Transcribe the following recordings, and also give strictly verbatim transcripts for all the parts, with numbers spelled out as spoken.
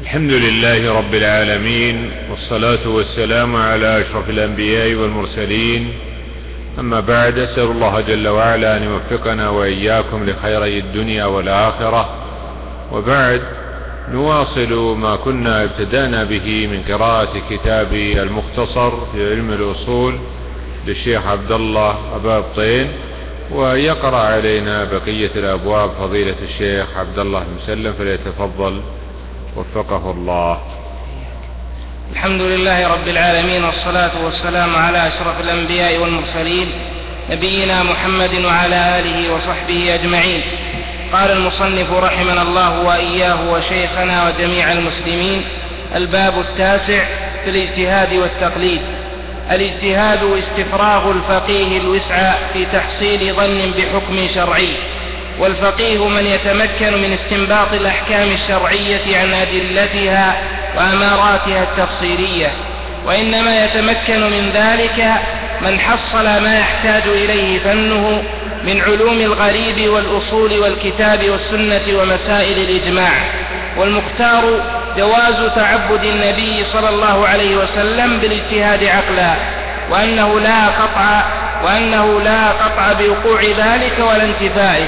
الحمد لله رب العالمين، والصلاة والسلام على أشرف الأنبياء والمرسلين. أما بعد، أسأل الله جل وعلا أن يوفقنا وإياكم لخيري الدنيا والآخرة. وبعد، نواصل ما كنا ابتدأنا به من قراءة كتاب المختصر في علم الأصول للشيخ عبد الله أبا بطين، ويقرأ علينا بقية الأبواب فضيلة الشيخ عبد الله المسلم، فليتفضل وفقه الله. الحمد لله رب العالمين، والصلاة والسلام على أشرف الأنبياء والمرسلين، نبينا محمد وعلى آله وصحبه أجمعين. قال المصنف رحمنا الله وإياه وشيخنا وجميع المسلمين: الباب التاسع في الاجتهاد والتقليد. الاجتهاد استفراغ الفقيه الوسع في تحصيل ظن بحكم شرعي، والفقيه من يتمكن من استنباط الأحكام الشرعية عن أدلتها وأماراتها التفصيلية، وإنما يتمكن من ذلك من حصل ما يحتاج إليه فنه من علوم الغريب والأصول والكتاب والسنة ومسائل الإجماع. والمختار جواز تعبد النبي صلى الله عليه وسلم بالاجتهاد عقلا، وأنه لا قطع وأنه لا قطع بوقوع ذلك ولا انتفائه،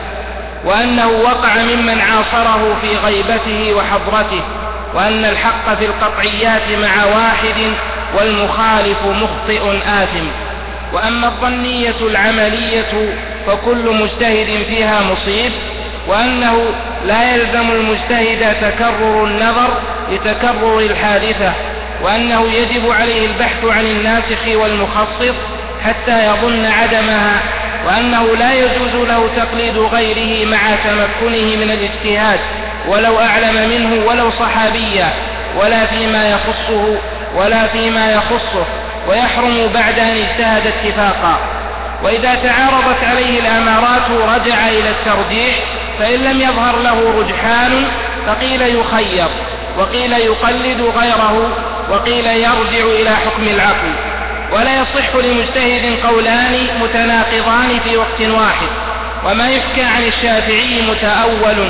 وأنه وقع ممن عاصره في غيبته وحضرته، وأن الحق في القطعيات مع واحد والمخالف مخطئ آثم. وأما الظنية العملية فكل مجتهد فيها مصيب، وأنه لا يلزم المجتهد تكرر النظر لتكرر الحادثة، وأنه يجب عليه البحث عن الناسخ والمخصص حتى يظن عدمها، وأنه لا يجوز له تقليد غيره مع تمكنه من الاجتهاد ولو أعلم منه ولو صحابيا، ولا فيما يخصه ولا فيما يخصه ويحرم بعد أن اجتهد اتفاقا. وإذا تعارضت عليه الأمارات رجع إلى الترجيح، فإن لم يظهر له رجحان فقيل يخير، وقيل يقلد غيره، وقيل يرجع إلى حكم العقل. ولا يصح لمجتهد قولان متناقضان في وقت واحد. وما يحكى عن الشافعي متأول،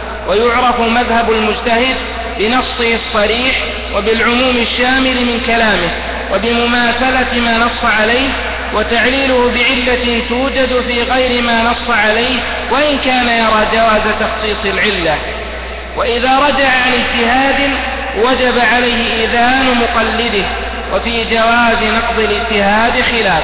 ويعرف مذهب المجتهد بنصه الصريح وبالعموم الشامل من كلامه وبمماثلة ما نص عليه، وتعليله بعلة توجد في غير ما نص عليه، وإن كان يرى جواز تخصيص العلة. وإذا رجع عن اجتهاد وجب عليه إذان مقلده، وفي جواز نقض الاجتهاد خلاف.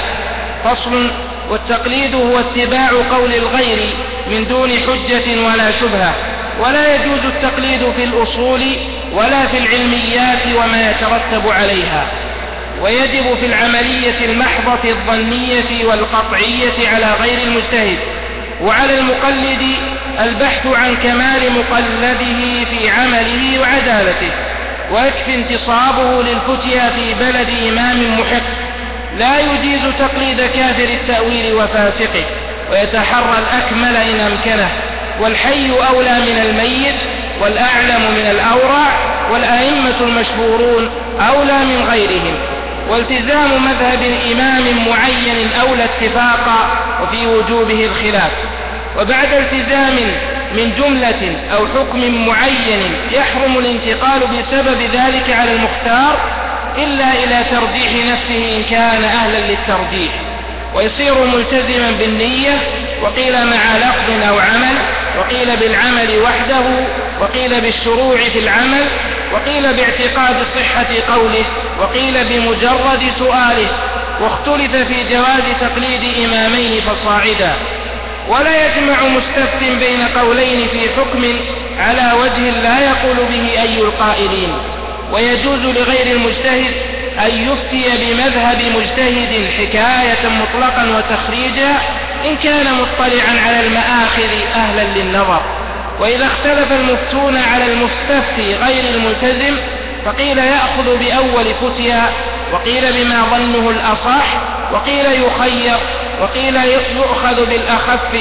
فصل: والتقليد هو اتباع قول الغير من دون حجة ولا شبهة، ولا يجوز التقليد في الأصول ولا في العلميات وما يترتب عليها. ويجب في العملية المحضة الظنية والقطعية على غير المجتهد، وعلى المقلد البحث عن كمال مقلده في عمله وعدالته، ويكفي انتصابه للفتيا في بلد إمام محق. لا يجيز تقليد كافر التأويل وفاسقه، ويتحرى الأكمل إن أمكنه. والحي أولى من الميت، والأعلم من الأورع، والأئمة المشهورون أولى من غيرهم. والتزام مذهب إمام معين أولى اتفاقا، وفي وجوبه الخلاف. وبعد التزام من جملة أو حكم معين يحرم الانتقال بسبب ذلك على المختار إلا إلى ترجيح نفسه إن كان أهلا للترجيح، ويصير ملتزما بالنية، وقيل مع لفظ أو عمل، وقيل بالعمل وحده، وقيل بالشروع في العمل، وقيل باعتقاد صحة قوله، وقيل بمجرد سؤاله. واختلف في جواز تقليد إمامين فصاعدا. ولا يجمع مستفت بين قولين في حكم على وجه لا يقول به أي القائلين. ويجوز لغير المجتهد أن يفتي بمذهب مجتهد حكاية مطلقا وتخريجا إن كان مطلعا على المآخذ أهلا للنظر. وإذا اختلف المفتون على المستفتي غير الملتزم فقيل يأخذ بأول فتيا، وقيل بما ظنه الأصح، وقيل يخير، وقيل يؤخذ بالأخف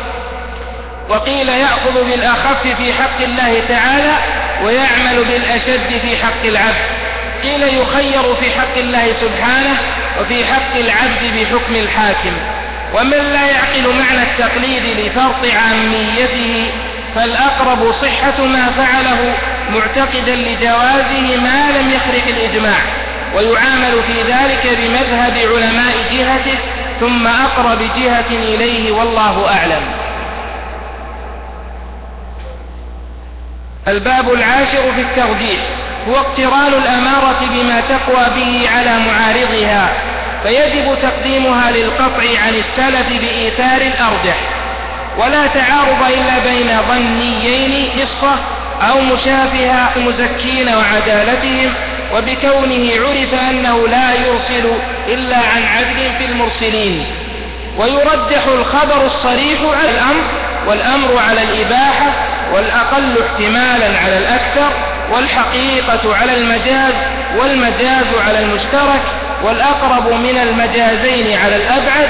وقيل يأخذ بالأخف في حق الله تعالى ويعمل بالأشد في حق العبد. قيل يخير في حق الله سبحانه، وفي حق العبد بحكم الحاكم. ومن لا يعقل معنى التقليد لفرط عاميته فالأقرب صحة ما فعله معتقدا لجوازه ما لم يخرق الإجماع، ويعامل في ذلك بمذهب علماء جهته ثم أقرب جهة إليه، والله أعلم. الباب العاشر في الترجيح هو اقتران الأمارة بما تقوى به على معارضها، فيجب تقديمها للقطع عن السلف بإيثار الأرجح، ولا تعارض إلا بين ظنيين حصة أو مشافهة مزكين وعدالتهم، وبكونه عرف أنه لا يرسل إلا عن عدل في المرسلين. ويرجح الخبر الصريح على الأمر، والأمر على الإباحة، والأقل احتمالا على الأكثر، والحقيقة على المجاز، والمجاز على المشترك، والأقرب من المجازين على الأبعد،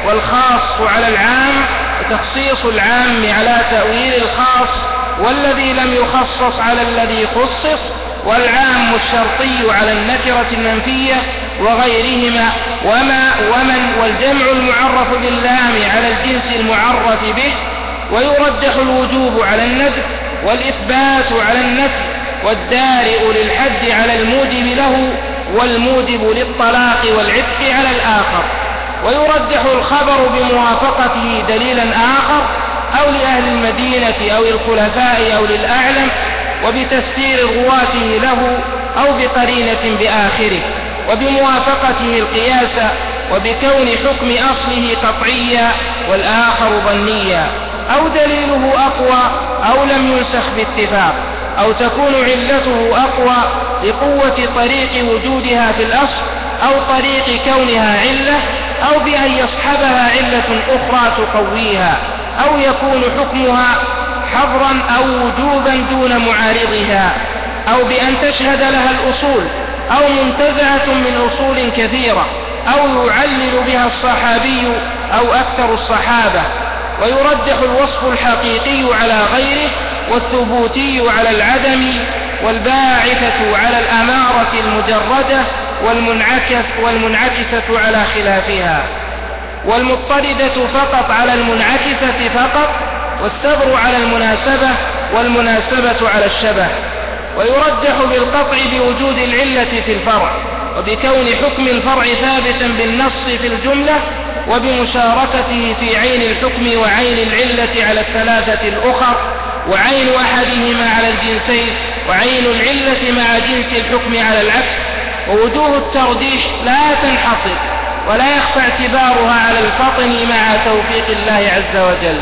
والخاص على العام، وتخصيص العام على تأويل الخاص، والذي لم يخصص على الذي خصص، والعام الشرطي على النكرة المنفية وغيرهما، وما ومن والجمع المعرف باللام على الجنس المعرف به. ويرجح الوجوب على الندب، والإثبات على النفي، والدارئ للحد على الموجب له، والموجب للطلاق والعتق على الآخر. ويرجح الخبر بموافقته دليلا آخر، أو لأهل المدينة أو الخلفاء أو للأعلم، وبتفسير رواته له، أو بقرينة بآخره، وبموافقته القياس، وبكون حكم أصله قطعيا والآخر ظنيا، أو دليله أقوى أو لم ينسخ باتفاق، أو تكون علته أقوى لقوة طريق وجودها في الأصل، أو طريق كونها علة، أو بأن يصحبها علة أخرى تقويها، أو يكون حكمها حظرا أو وجوبا دون معارضها، أو بأن تشهد لها الأصول، أو منتزعة من أصول كثيرة، أو يعلل بها الصحابي أو أكثر الصحابة. ويرجح الوصف الحقيقي على غيره، والثبوتي على العدم، والباعثة على الأمارة المجردة، والمنعكس والمنعكسة على خلافها، والمضطردة فقط على المنعكسة فقط، والصبر على المناسبة، والمناسبة على الشبه. ويرجح بالقطع بوجود العلة في الفرع، وبكون حكم الفرع ثابتا بالنص في الجملة، وبمشاركته في عين الحكم وعين العلة على الثلاثة الأخر، وعين أحدهما على الجنسين، وعين العلة مع جنس الحكم على العكس. ووجوه الترجيح لا تنحصر، ولا يخفى اعتبارها على الفطن مع توفيق الله عز وجل.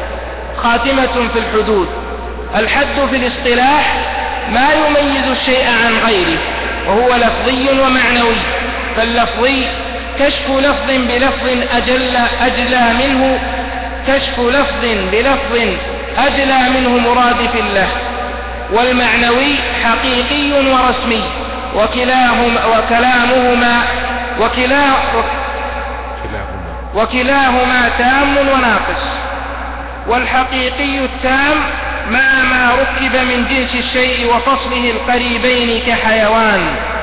خاتمة في الحدود. الحد في الاصطلاح ما يميز الشيء عن غيره، وهو لفظي ومعنوي. فاللفظي كشف لفظ بلفظ أجل أجلى منه كشف لفظ بلفظ أجلى منه مرادف له، والمعنوي حقيقي ورسمي، وكلاهما وكلامهما وكلا وكلاهما تام وناقص. والحقيقي التام ما ما ركب من جنس الشيء وفصله القريبين كحيوان.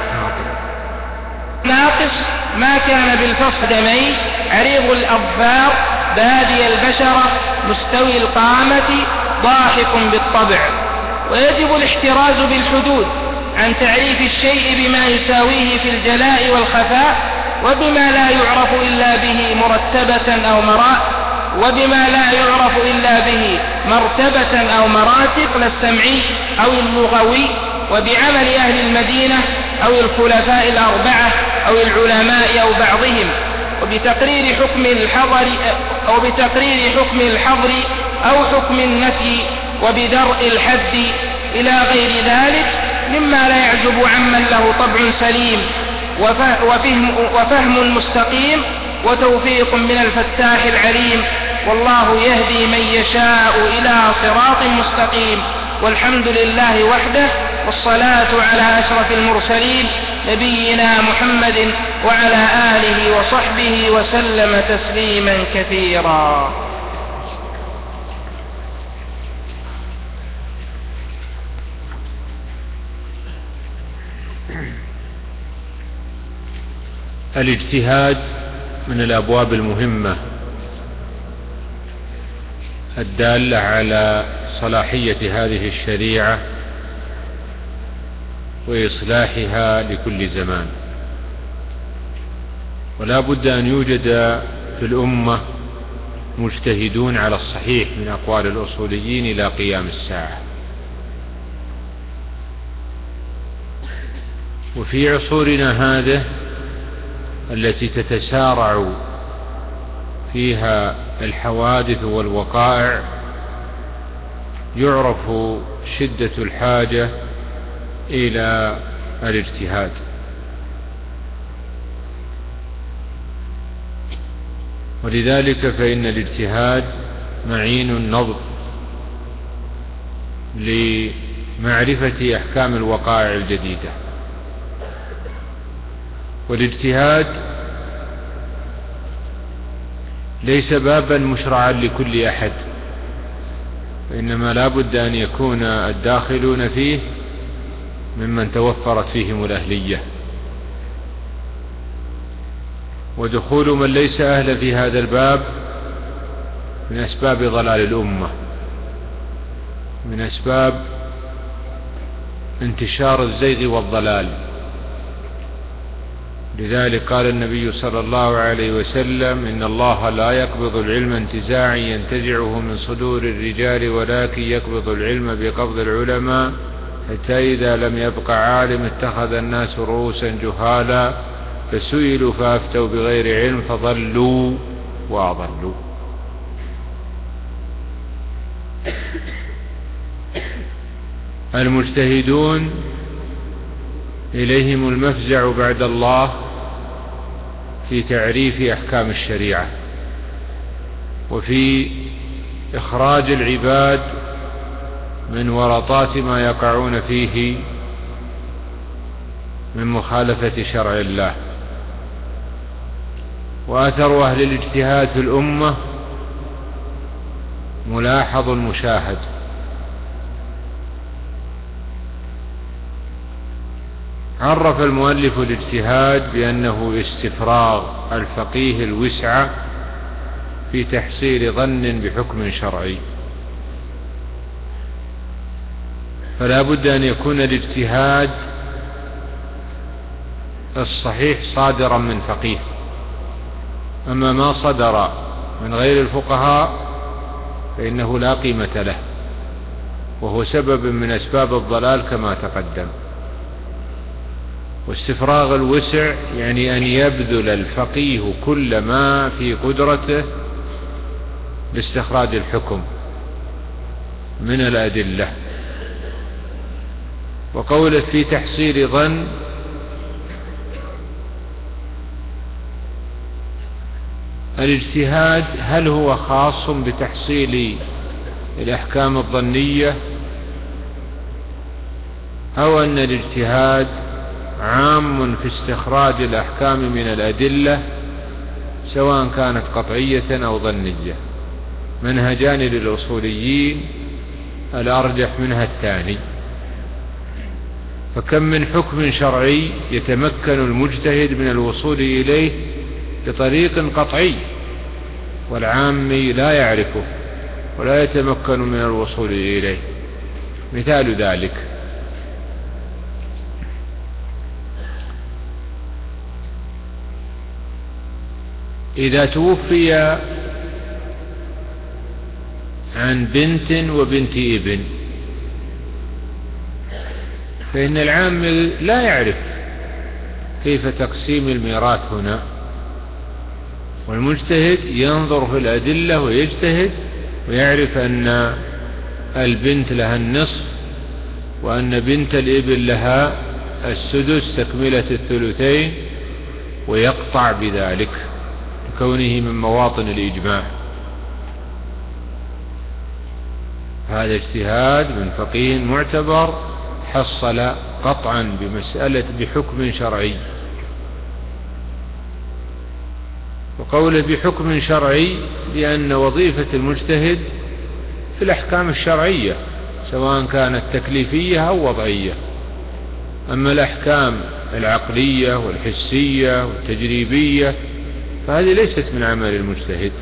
ناقص ما كان بالفصل دمي، عريض الأظفار، بادي البشرة، مستوي القامة، ضاحك بالطبع. ويجب الاحتراز بالحدود عن تعريف الشيء بما يساويه في الجلاء والخفاء، وبما لا يعرف إلا به مرتبة أو مراتب وبما لا يعرف إلا به مرتبة أو مراتب السمعي أو اللغوي، وبعمل أهل المدينة أو الخلفاء الأربعة أو العلماء أو بعضهم، وبتقرير حكم الحظر أو بتقرير حكم الحظر أو حكم النفي، وبدرء الحد إلى غير ذلك مما لا يعجب عمن له طبع سليم وفهم, وفهم مستقيم وتوفيق من الفتاح العليم. والله يهدي من يشاء إلى صراط مستقيم. والحمد لله وحده، والصلاة على أشرف المرسلين نبينا محمد وعلى آله وصحبه وسلم تسليما كثيرا. الاجتهاد من الأبواب المهمة الدالة على صلاحية هذه الشريعة وإصلاحها لكل زمان. ولا بد أن يوجد في الأمة مجتهدون على الصحيح من أقوال الأصوليين إلى قيام الساعة. وفي عصورنا هذه التي تتسارع فيها الحوادث والوقائع يعرف شدة الحاجة إلى الاجتهاد. ولذلك فإن الاجتهاد معين النظر لمعرفة أحكام الوقائع الجديدة. والاجتهاد ليس بابا مشرعا لكل أحد، وإنما لا بد أن يكون الداخلون فيه ممن توفرت فيهم الأهلية. ودخول من ليس أهلا في هذا الباب من أسباب ضلال الأمة، من أسباب انتشار الزيغ والضلال. لذلك قال النبي صلى الله عليه وسلم: إن الله لا يقبض العلم انتزاعا ينتزعه من صدور الرجال، ولكن يقبض العلم بقبض العلماء، حتى إذا لم يبق عالم اتخذ الناس رؤوسا جهالا، فسئلوا فأفتوا بغير علم فضلوا وأضلوا. المجتهدون إليهم المفزع بعد الله في تعريف أحكام الشريعة، وفي إخراج العباد من ورطات ما يقعون فيه من مخالفة شرع الله. وأثر أهل الاجتهاد في الأمة ملاحظ مشاهد. عرف المؤلف الاجتهاد بأنه استفراغ الفقيه الوسع في تحصيل ظن بحكم شرعي. فلا بد أن يكون الاجتهاد الصحيح صادرا من فقيه، أما ما صدر من غير الفقهاء فإنه لا قيمة له، وهو سبب من أسباب الضلال كما تقدم. واستفراغ الوسع يعني أن يبذل الفقيه كل ما في قدرته لاستخراج الحكم من الأدلة. وقوله في تحصيل ظن، الاجتهاد هل هو خاص بتحصيل الأحكام الظنية، أو أن الاجتهاد عام في استخراج الأحكام من الأدلة سواء كانت قطعية أو ظنية؟ منهجان للأصوليين، الأرجح منها الثاني. فكم من حكم شرعي يتمكن المجتهد من الوصول إليه بطريق قطعي والعامي لا يعرفه ولا يتمكن من الوصول إليه. مثال ذلك: إذا توفي عن بنت وبنت ابن فإن العام لا يعرف كيف تقسيم الميراث هنا، والمجتهد ينظر في الأدلة ويجتهد ويعرف أن البنت لها النصف وأن بنت الابن لها السدس تكملة الثلثين، ويقطع بذلك كونه من مواطن الإجماع. هذا اجتهاد من فقيه معتبر حصل قطعا بمسألة بحكم شرعي. وقوله بحكم شرعي لأن وظيفة المجتهد في الأحكام الشرعية سواء كانت تكليفية أو وضعية. أما الأحكام العقلية والحسية والتجريبية فهذه ليست من عمل المجتهد.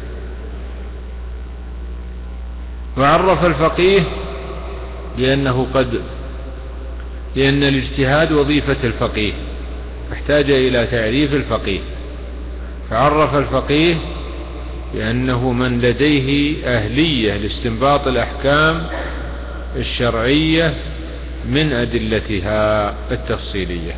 وعرف الفقيه بأنه قد لأن الاجتهاد وظيفة الفقيه، فاحتاج إلى تعريف الفقيه، فعرف الفقيه بأنه من لديه أهلية لاستنباط الأحكام الشرعية من أدلتها التفصيلية.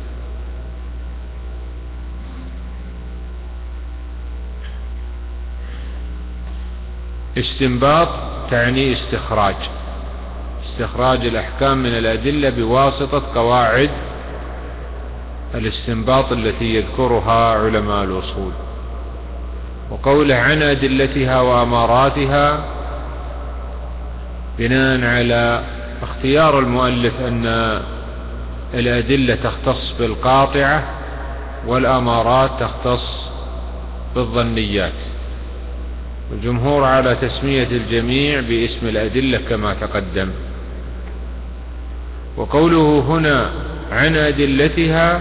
استنباط تعني استخراج استخراج الأحكام من الأدلة بواسطة قواعد الاستنباط التي يذكرها علماء الأصول. وقوله عن أدلتها وأماراتها بناء على اختيار المؤلف أن الأدلة تختص بالقاطعة والأمارات تختص بالظنيات، والجمهور على تسمية الجميع باسم الأدلة كما تقدم. وقوله هنا عن أدلتها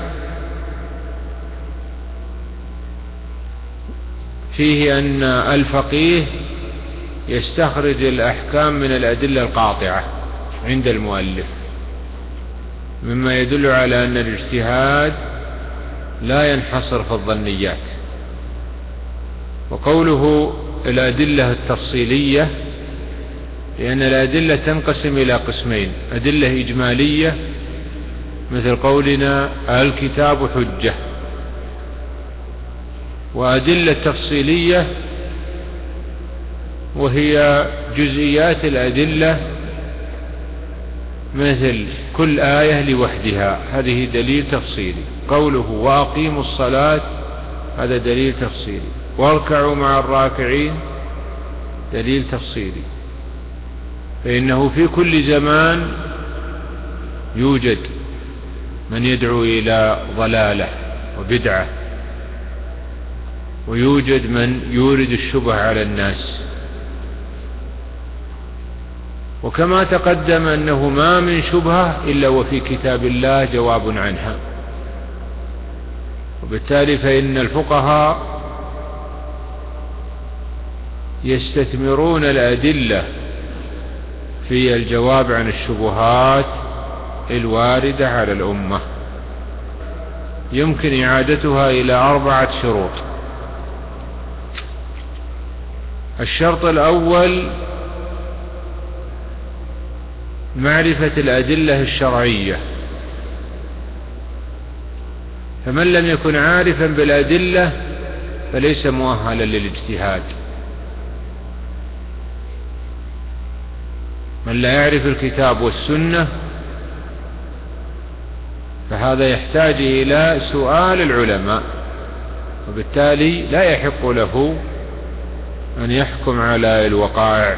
فيه أن الفقيه يستخرج الأحكام من الأدلة القاطعة عند المؤلف، مما يدل على أن الاجتهاد لا ينحصر في الظنيات. وقوله الأدلة التفصيلية لأن الأدلة تنقسم إلى قسمين: أدلة إجمالية مثل قولنا الكتاب حجة، وأدلة تفصيلية وهي جزئيات الأدلة مثل كل آية لوحدها، هذه دليل تفصيلي. قوله وأقيموا الصلاة هذا دليل تفصيلي، واركعوا مع الراكعين دليل تفصيلي. فإنه في كل زمان يوجد من يدعو إلى ضلالة وبدعة، ويوجد من يورد الشبه على الناس. وكما تقدم أنه ما من شبهة إلا وفي كتاب الله جواب عنها، وبالتالي فإن الفقهاء يستثمرون الأدلة في الجواب عن الشبهات الواردة على الأمة. يمكن إعادتها إلى أربعة شروط. الشرط الأول معرفة الأدلة الشرعية، فمن لم يكن عارفا بالأدلة فليس مؤهلا للاجتهاد. من لا يعرف الكتاب والسنة فهذا يحتاج إلى سؤال العلماء، وبالتالي لا يحق له أن يحكم على الوقائع.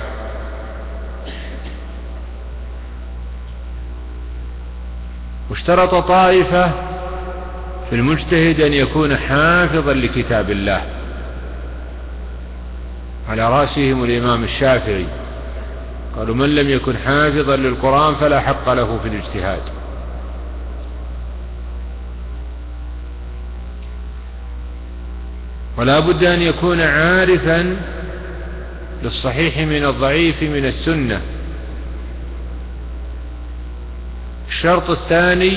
واشترط طائفة في المجتهد أن يكون حافظا لكتاب الله، على رأسهم الإمام الشافعي، قالوا من لم يكن حافظا للقرآن فلا حق له في الاجتهاد. ولا بد أن يكون عارفا للصحيح من الضعيف من السنة. الشرط الثاني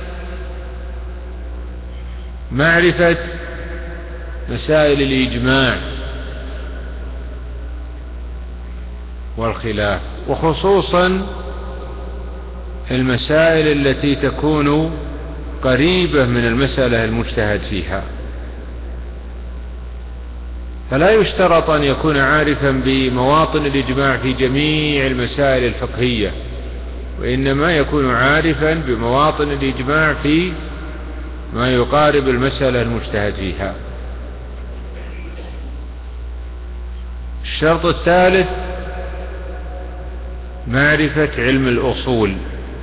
معرفة مسائل الإجماع والخلاف، وخصوصا المسائل التي تكون قريبة من المسألة المجتهد فيها. فلا يشترط أن يكون عارفا بمواطن الإجماع في جميع المسائل الفقهية، وإنما يكون عارفا بمواطن الإجماع في ما يقارب المسألة المجتهد فيها. الشرط الثالث معرفة علم الأصول،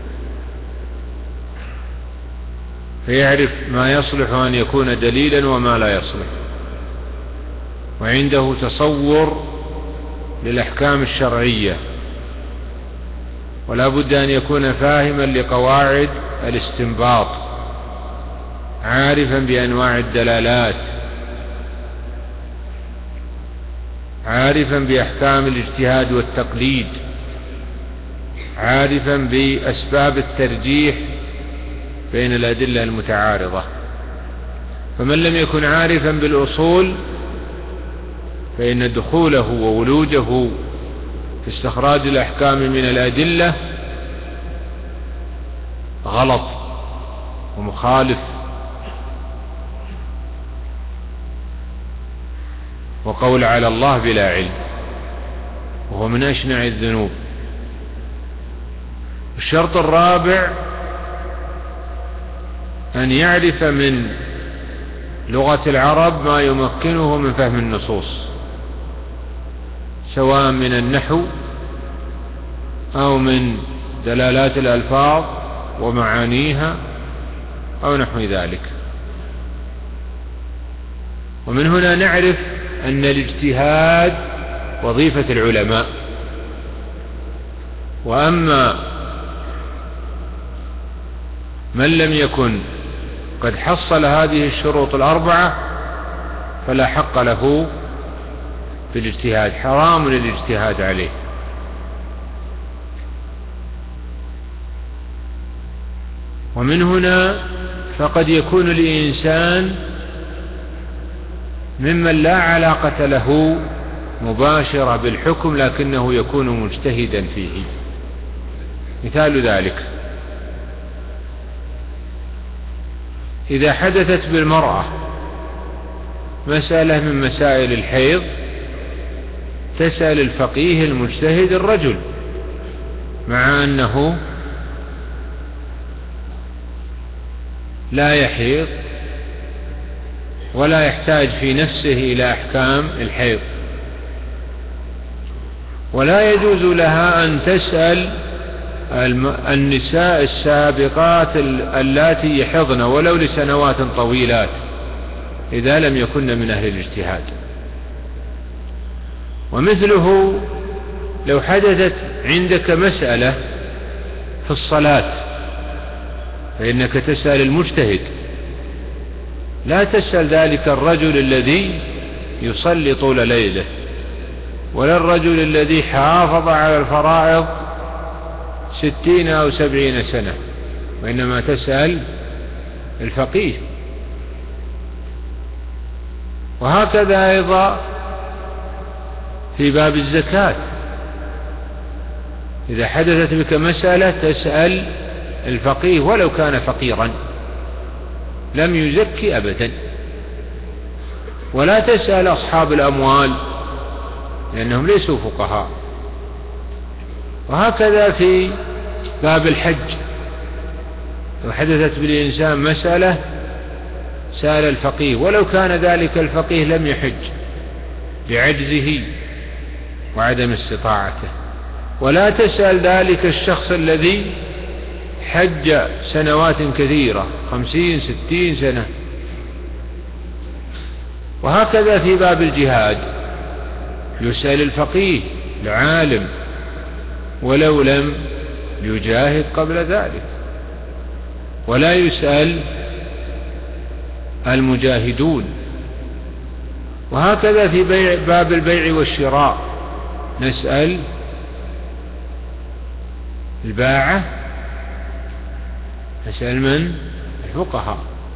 فيعرف ما يصلح أن يكون دليلا وما لا يصلح، وعنده تصور للأحكام الشرعية. ولا بد أن يكون فاهما لقواعد الاستنباط، عارفا بأنواع الدلالات، عارفا بأحكام الاجتهاد والتقليد، عارفا بأسباب الترجيح بين الأدلة المتعارضة. فمن لم يكن عارفا بالأصول فإن دخوله وولوجه في استخراج الأحكام من الأدلة غلط ومخالف، وقول على الله بلا علم، وهو من أشنع الذنوب. الشرط الرابع أن يعرف من لغة العرب ما يمكنه من فهم النصوص، سواء من النحو أو من دلالات الألفاظ ومعانيها أو نحو ذلك. ومن هنا نعرف أن الاجتهاد وظيفة العلماء. وأما من لم يكن قد حصل هذه الشروط الأربعة فلا حق له بالاجتهاد، حرام الاجتهاد عليه. ومن هنا فقد يكون الإنسان ممن لا علاقة له مباشرة بالحكم لكنه يكون مجتهدا فيه. مثال ذلك إذا حدثت بالمرأة مسألة من مسائل الحيض تسأل الفقيه المجتهد الرجل، مع أنه لا يحيض ولا يحتاج في نفسه إلى أحكام الحيض، ولا يجوز لها أن تسأل النساء السابقات اللاتي يحضن ولو لسنوات طويلات إذا لم يكن من أهل الاجتهاد. ومثله لو حدثت عندك مسألة في الصلاة فإنك تسأل المجتهد، لا تسأل ذلك الرجل الذي يصلي طول ليله ولا الرجل الذي حافظ على الفرائض ستين أو سبعين سنة، وإنما تسأل الفقيه. وهكذا أيضا في باب الزكاة، إذا حدثت بك مسألة تسأل الفقيه ولو كان فقيرا لم يزكي أبدا، ولا تسأل أصحاب الأموال لأنهم ليسوا فقهاء. وهكذا في باب الحج، لو حدثت بالإنسان مسألة سأل الفقيه ولو كان ذلك الفقيه لم يحج بعجزه وعدم استطاعته، ولا تسأل ذلك الشخص الذي حج سنوات كثيرة خمسين ستين سنة. وهكذا في باب الجهاد يسأل الفقيه العالم ولو لم يجاهد قبل ذلك، ولا يسأل المجاهدون. وهكذا في بيع باب البيع والشراء نسأل الباعة، نسأل من؟ الفقهاء.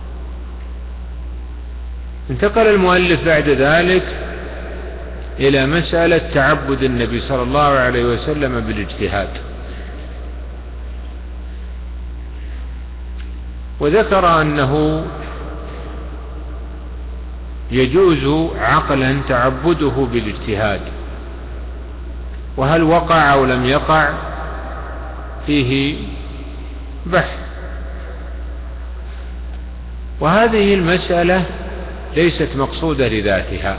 انتقل المؤلف بعد ذلك إلى مسألة تعبد النبي صلى الله عليه وسلم بالاجتهاد، وذكر أنه يجوز عقلا تعبده بالاجتهاد، وهل وقع أو لم يقع فيه بحث. وهذه المسألة ليست مقصودة لذاتها،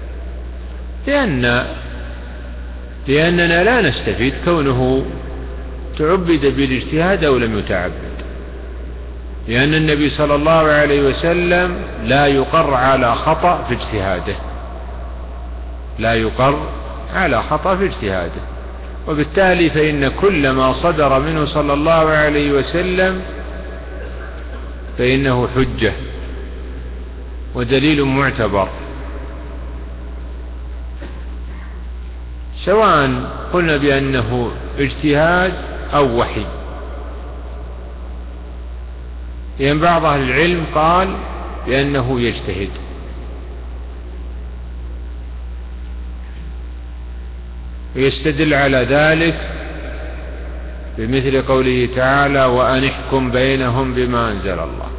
لأن لأننا لا نستفيد كونه تعبد بالاجتهاد أو لم يتعبد، لأن النبي صلى الله عليه وسلم لا يقر على خطأ في اجتهاده، لا يقر على خطأ في اجتهاده. وبالتالي فإن كل ما صدر منه صلى الله عليه وسلم فإنه حجة ودليل معتبر، سواء قلنا بأنه اجتهاد أو وحي. لأن بعض أهل العلم قال بأنه يجتهد، ويستدل على ذلك بمثل قوله تعالى: وأن احكم بينهم بما أنزل الله.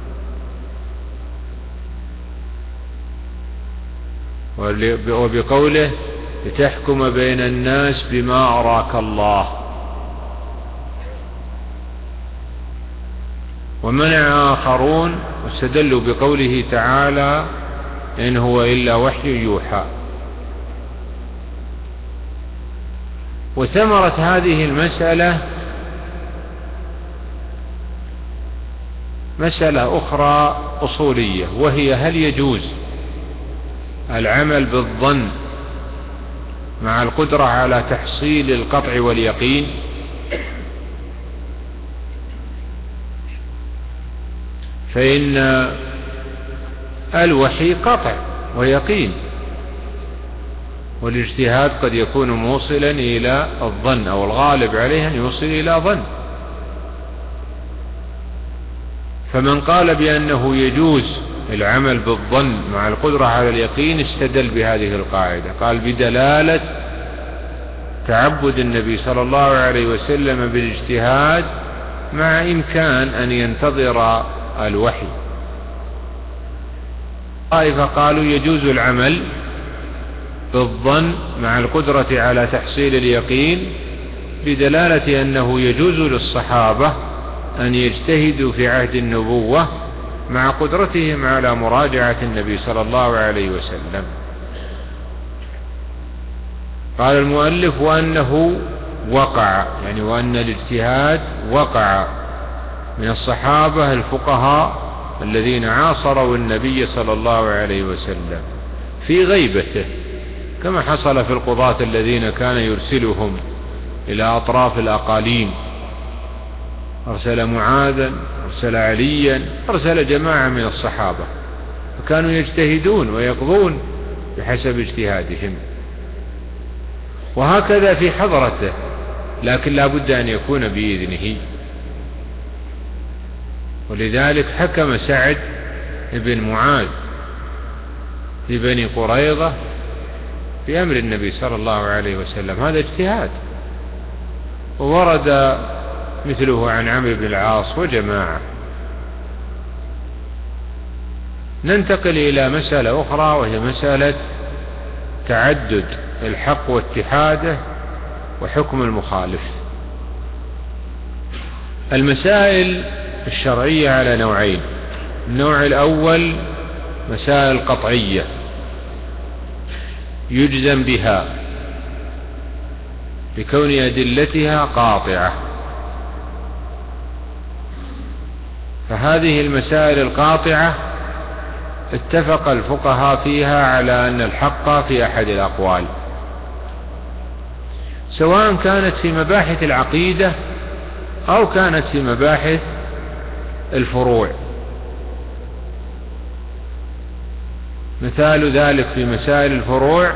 وبقوله: لتحكم بين الناس بما أراك الله. ومنع آخرون واستدلوا بقوله تعالى: إن هو إلا وحي يوحى. وثمرت هذه المسألة مسألة أخرى أصولية، وهي: هل يجوز العمل بالظن مع القدرة على تحصيل القطع واليقين؟ فإن الوحي قطع ويقين، والاجتهاد قد يكون موصلا إلى الظن، أو الغالب عليه أن يوصل إلى ظن. فمن قال بأنه يجوز العمل بالظن مع القدرة على اليقين استدل بهذه القاعدة، قال: بدلالة تعبد النبي صلى الله عليه وسلم بالاجتهاد مع إمكان أن ينتظر الوحي. طائفة قالوا يجوز العمل بالظن مع القدرة على تحصيل اليقين بدلالة أنه يجوز للصحابة أن يجتهدوا في عهد النبوة مع قدرتهم على مراجعة النبي صلى الله عليه وسلم. قال المؤلف: وأنه وقع، يعني وأن الاجتهاد وقع من الصحابة الفقهاء الذين عاصروا النبي صلى الله عليه وسلم في غيبته، كما حصل في القضاة الذين كان يرسلهم إلى أطراف الأقاليم، أرسل معاذا، أرسل عليا، أرسل جماعة من الصحابة، فكانوا يجتهدون ويقضون بحسب اجتهادهم. وهكذا في حضرته، لكن لا بد أن يكون بإذنه. ولذلك حكم سعد بن معاذ في بني قريظة بأمر النبي صلى الله عليه وسلم، هذا اجتهاد. وورد مثله عن عمرو بن العاص وجماعة. ننتقل إلى مسألة أخرى، وهي مسألة تعدد الحق واتحاده وحكم المخالف. المسائل الشرعية على نوعين: النوع الأول مسائل قطعية يجزم بها بكون أدلتها قاطعة، فهذه المسائل القاطعة اتفق الفقهاء فيها على أن الحق في أحد الأقوال، سواء كانت في مباحث العقيدة أو كانت في مباحث الفروع. مثال ذلك في مسائل الفروع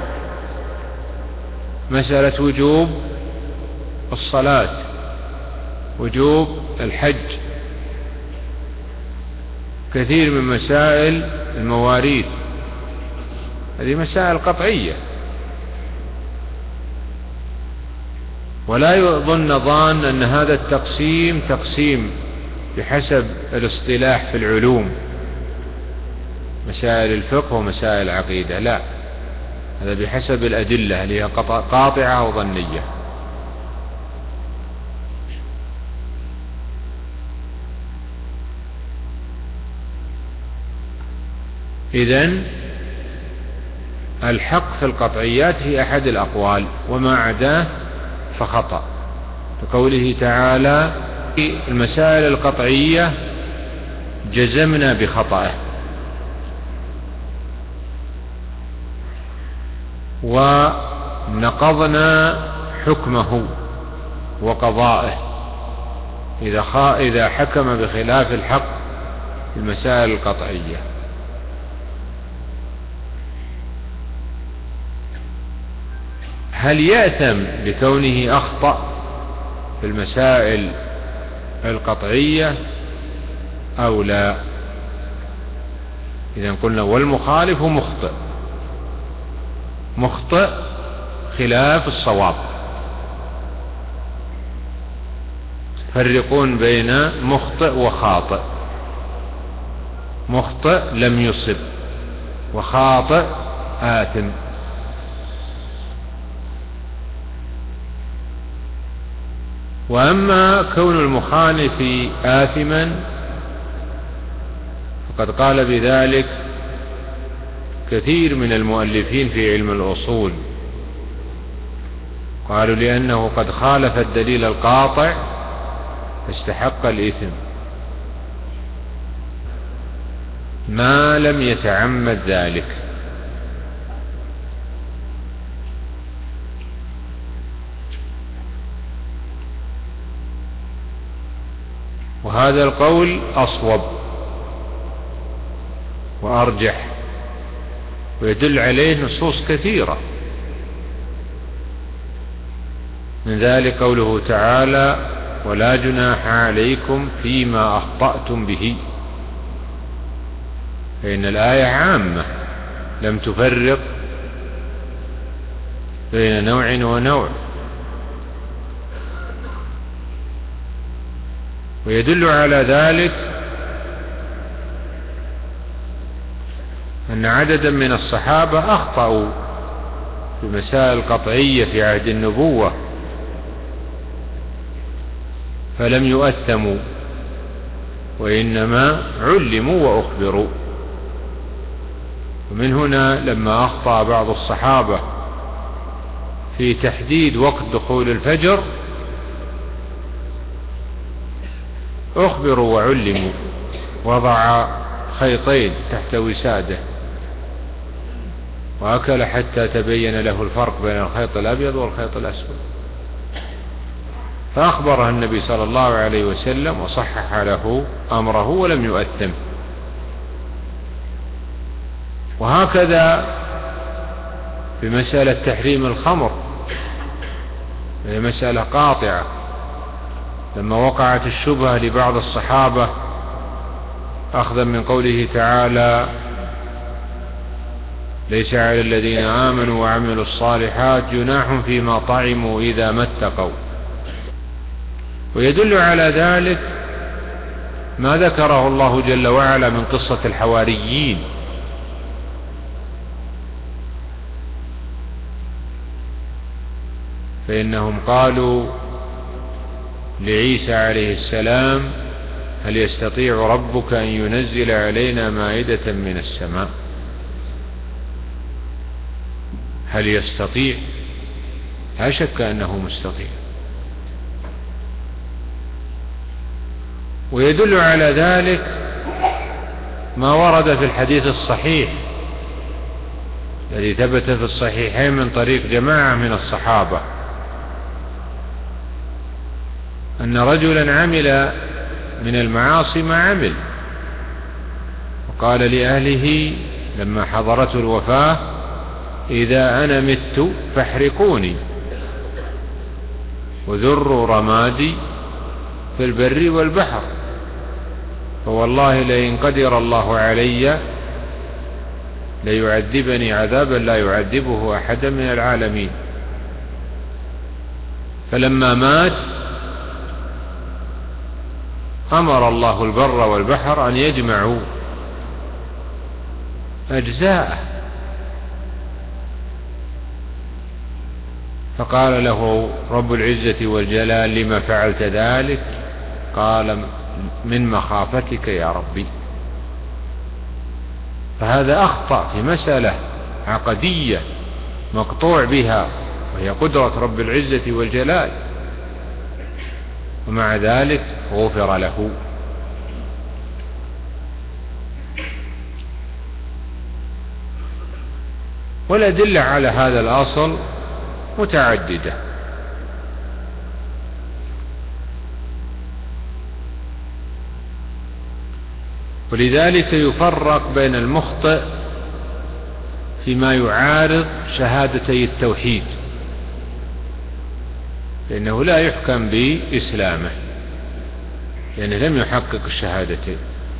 مسألة وجوب الصلاة، وجوب الحج، كثير من مسائل المواريث، هذه مسائل قطعية. ولا يظن ظان أن هذا التقسيم تقسيم بحسب الاصطلاح في العلوم، مسائل الفقه ومسائل العقيدة، لا، هذا بحسب الأدلة اللي هي قاطعة وظنية. إذن الحق في القطعيات في أحد الأقوال، وما عداه فخطأ. كقوله تعالى: المسائل القطعية جزمنا بخطأه، ونقضنا حكمه وقضائه إذا, إذا حكم بخلاف الحق في المسائل القطعية. هل يأثم بكونه أخطأ في المسائل القطعية أو لا. إذا قلنا والمخالف مخطئ، مخطئ خلاف الصواب. فرقون بين مخطئ وخاطئ. مخطئ لم يصب، وخاطئ آثم. وأما كون المخالف آثما فقد قال بذلك كثير من المؤلفين في علم الأصول، قالوا لأنه قد خالف الدليل القاطع فاستحق الإثم ما لم يتعمد ذلك. وهذا القول أصوب وأرجح، ويدل عليه نصوص كثيرة، من ذلك قوله تعالى ولا جناح عليكم فيما أخطأتم به، فإن الآية عامة لم تفرق بين نوع ونوع. ويدل على ذلك أن عددا من الصحابة أخطأوا في مسائل قطعية في عهد النبوة فلم يؤثموا، وإنما علموا وأخبروا. ومن هنا لما أخطأ بعض الصحابة في تحديد وقت دخول الفجر أخبروا وعلموا، وضع خيطين تحت وساده وأكل حتى تبين له الفرق بين الخيط الأبيض والخيط الأسود، فأخبره النبي صلى الله عليه وسلم وصحح له أمره ولم يؤثم. وهكذا في مسألة تحريم الخمر، هي مسألة قاطعة، لما وقعت الشبهة لبعض الصحابة أخذا من قوله تعالى ليس على الذين آمنوا وعملوا الصالحات جناح فيما طعموا إذا ما اتقوا. ويدل على ذلك ما ذكره الله جل وعلا من قصة الحواريين، فإنهم قالوا لعيسى عليه السلام هل يستطيع ربك أن ينزل علينا مائدة من السماء؟ هل يستطيع؟ لا شك أنه مستطيع. ويدل على ذلك ما ورد في الحديث الصحيح الذي ثبت في الصحيحين من طريق جماعة من الصحابة أن رجلا عمل من المعاصي ما عمل، وقال لأهله لما حضرته الوفاة إذا أنا مت فاحرقوني وذروا رمادي في البر والبحر، فوالله لئن قدر الله علي ليعذبني عذابا لا يعذبه أحدا من العالمين. فلما مات أمر الله البر والبحر أن يجمعوا أجزاءه، فقال له رب العزة والجلال لما فعلت ذلك؟ قال من مخافتك يا ربي. فهذا أخطأ في مسألة عقدية مقطوع بها وهي قدرة رب العزة والجلال، ومع ذلك غفر له. والأدلة على هذا الأصل متعددة، ولذلك يفرق بين المخطئ فيما يعارض شهادتي التوحيد، لأنه لا يحكم بإسلامه لأنه لم يحقق الشهادتين.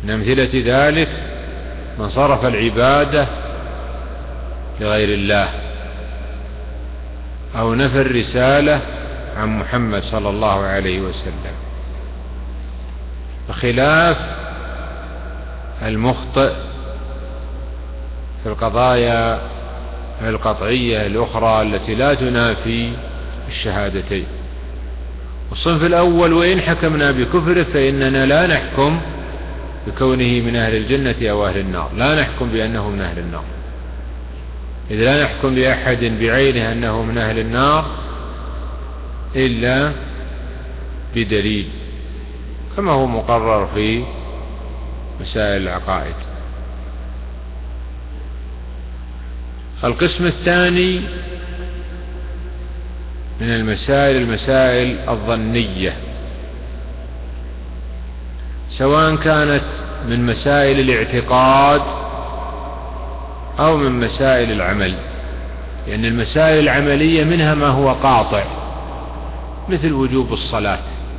من أمثلة ذلك من صرف العبادة لغير الله أو نفى الرسالة عن محمد صلى الله عليه وسلم، بخلاف المخطئ في القضايا القطعية الأخرى التي لا تنافي الشهادتين. الصنف الأول وإن حكمنا بكفره فإننا لا نحكم بكونه من أهل الجنة أو أهل النار، لا نحكم بأنه من أهل النار، إذ لا نحكم لأحد بعينه أنه من أهل النار إلا بدليل، كما هو مقرر في مسائل العقائد. القسم الثاني من المسائل المسائل الظنية، سواء كانت من مسائل الاعتقاد أو من مسائل العمل، لأن المسائل العملية منها ما هو قاطع مثل وجوب الصلاة،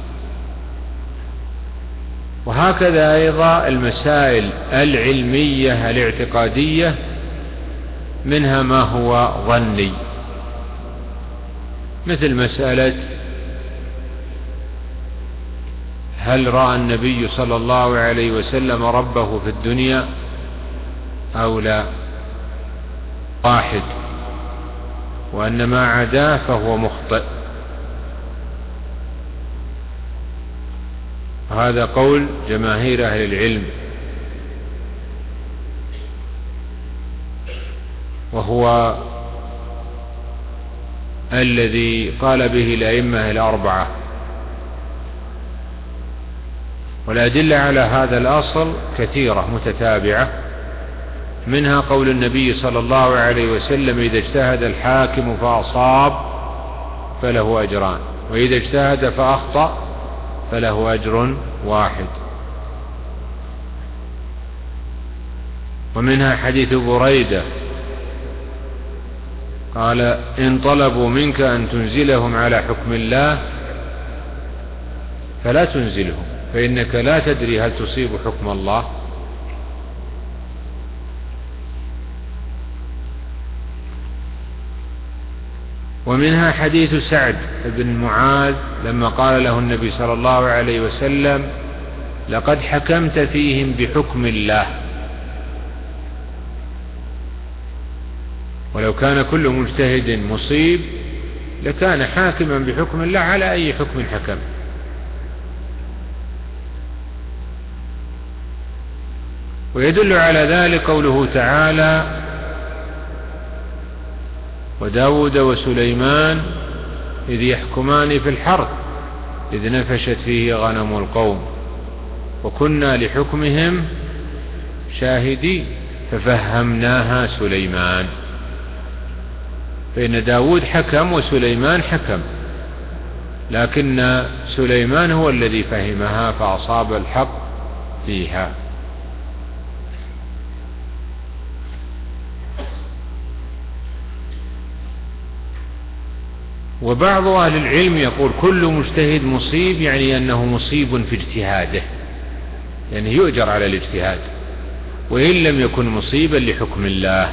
وهكذا أيضا المسائل العلمية الاعتقادية منها ما هو ظني، مثل مسألة هل رأى النبي صلى الله عليه وسلم ربه في الدنيا أو لا، واحد، وأن ما عداه فهو مخطئ. هذا قول جماهير أهل العلم، وهو الذي قال به الأئمة الأربعة. والأدلة على هذا الأصل كثيرة متتابعة، منها قول النبي صلى الله عليه وسلم إذا اجتهد الحاكم فأصاب فله أجران، وإذا اجتهد فأخطأ فله أجر واحد. ومنها حديث بريدة قال إن طلبوا منك أن تنزلهم على حكم الله فلا تنزلهم فإنك لا تدري هل تصيب حكم الله. ومنها حديث سعد بن معاذ لما قال له النبي صلى الله عليه وسلم لقد حكمت فيهم بحكم الله، ولو كان كل مجتهد مصيب لكان حاكما بحكم الله على أي حكم حكم. ويدل على ذلك قوله تعالى وداود وسليمان إذ يحكمان في الحرث إذ نفشت فيه غنم القوم وكنا لحكمهم شاهدين ففهمناها سليمان. فإن داود حكم وسليمان حكم، لكن سليمان هو الذي فهمها فأصاب الحق فيها. وبعض أهل العلم يقول كل مجتهد مصيب، يعني أنه مصيب في اجتهاده، يعني يؤجر على الاجتهاد وإن لم يكن مصيبا لحكم الله.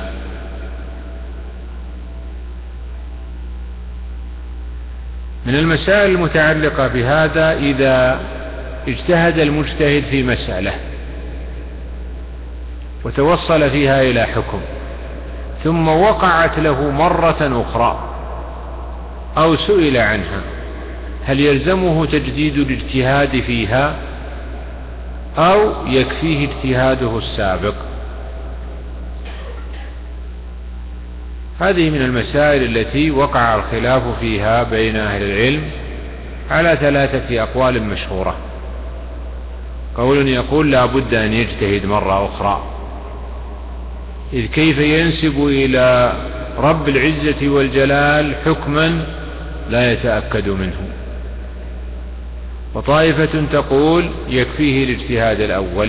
من المسائل المتعلقة بهذا إذا اجتهد المجتهد في مسألة وتوصل فيها إلى حكم ثم وقعت له مرة أخرى أو سئل عنها، هل يلزمه تجديد الاجتهاد فيها أو يكفيه اجتهاده السابق؟ هذه من المسائل التي وقع الخلاف فيها بين أهل العلم على ثلاثة أقوال مشهورة. قول يقول لا بد أن يجتهد مرة أخرى، إذ كيف ينسب إلى رب العزة والجلال حكما لا يتأكد منه. وطائفة تقول يكفيه الاجتهاد الأول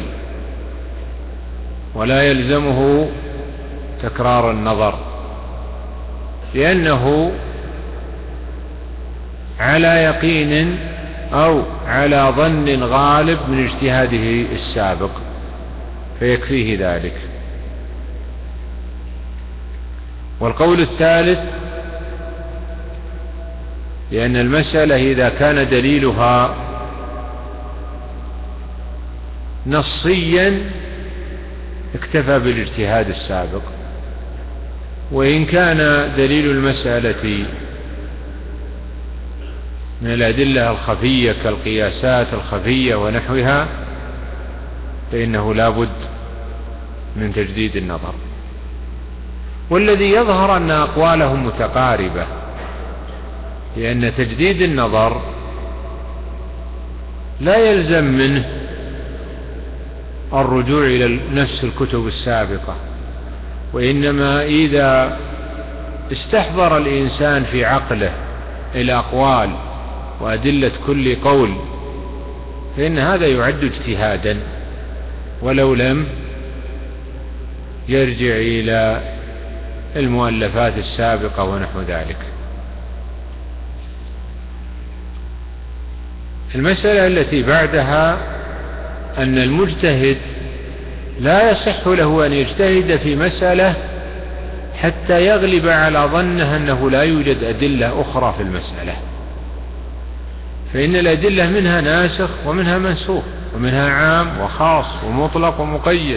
ولا يلزمه تكرار النظر، لأنه على يقين أو على ظن غالب من اجتهاده السابق، فيكفيه ذلك. والقول الثالث لأن المسألة إذا كان دليلها نصيا اكتفى بالاجتهاد السابق، وإن كان دليل المسألة من الأدلة الخفية كالقياسات الخفية ونحوها فإنه لا بد من تجديد النظر. والذي يظهر أن أقوالهم متقاربة، لأن تجديد النظر لا يلزم منه الرجوع إلى نفس الكتب السابقة، وإنما إذا استحضر الإنسان في عقله الأقوال وأدلة كل قول فإن هذا يعد اجتهادا ولو لم يرجع إلى المؤلفات السابقة ونحو ذلك. المسألة التي بعدها أن المجتهد لا يصح له أن يجتهد في مسألة حتى يغلب على ظنه أنه لا يوجد أدلة أخرى في المسألة، فإن الأدلة منها ناسخ ومنها منسوخ، ومنها عام وخاص ومطلق ومقيد.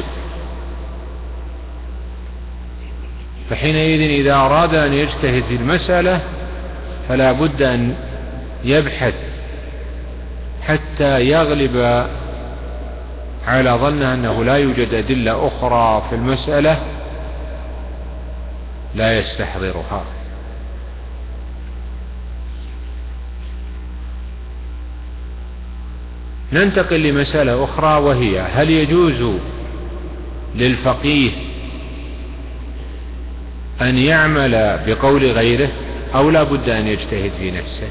فحينئذ إذا أراد أن يجتهد في المسألة فلا بد أن يبحث حتى يغلب على ظنه أنه لا يوجد أدلة أخرى في المسألة لا يستحضرها. ننتقل لمسألة أخرى، وهي هل يجوز للفقيه أن يعمل بقول غيره أو لا بد أن يجتهد في نفسه؟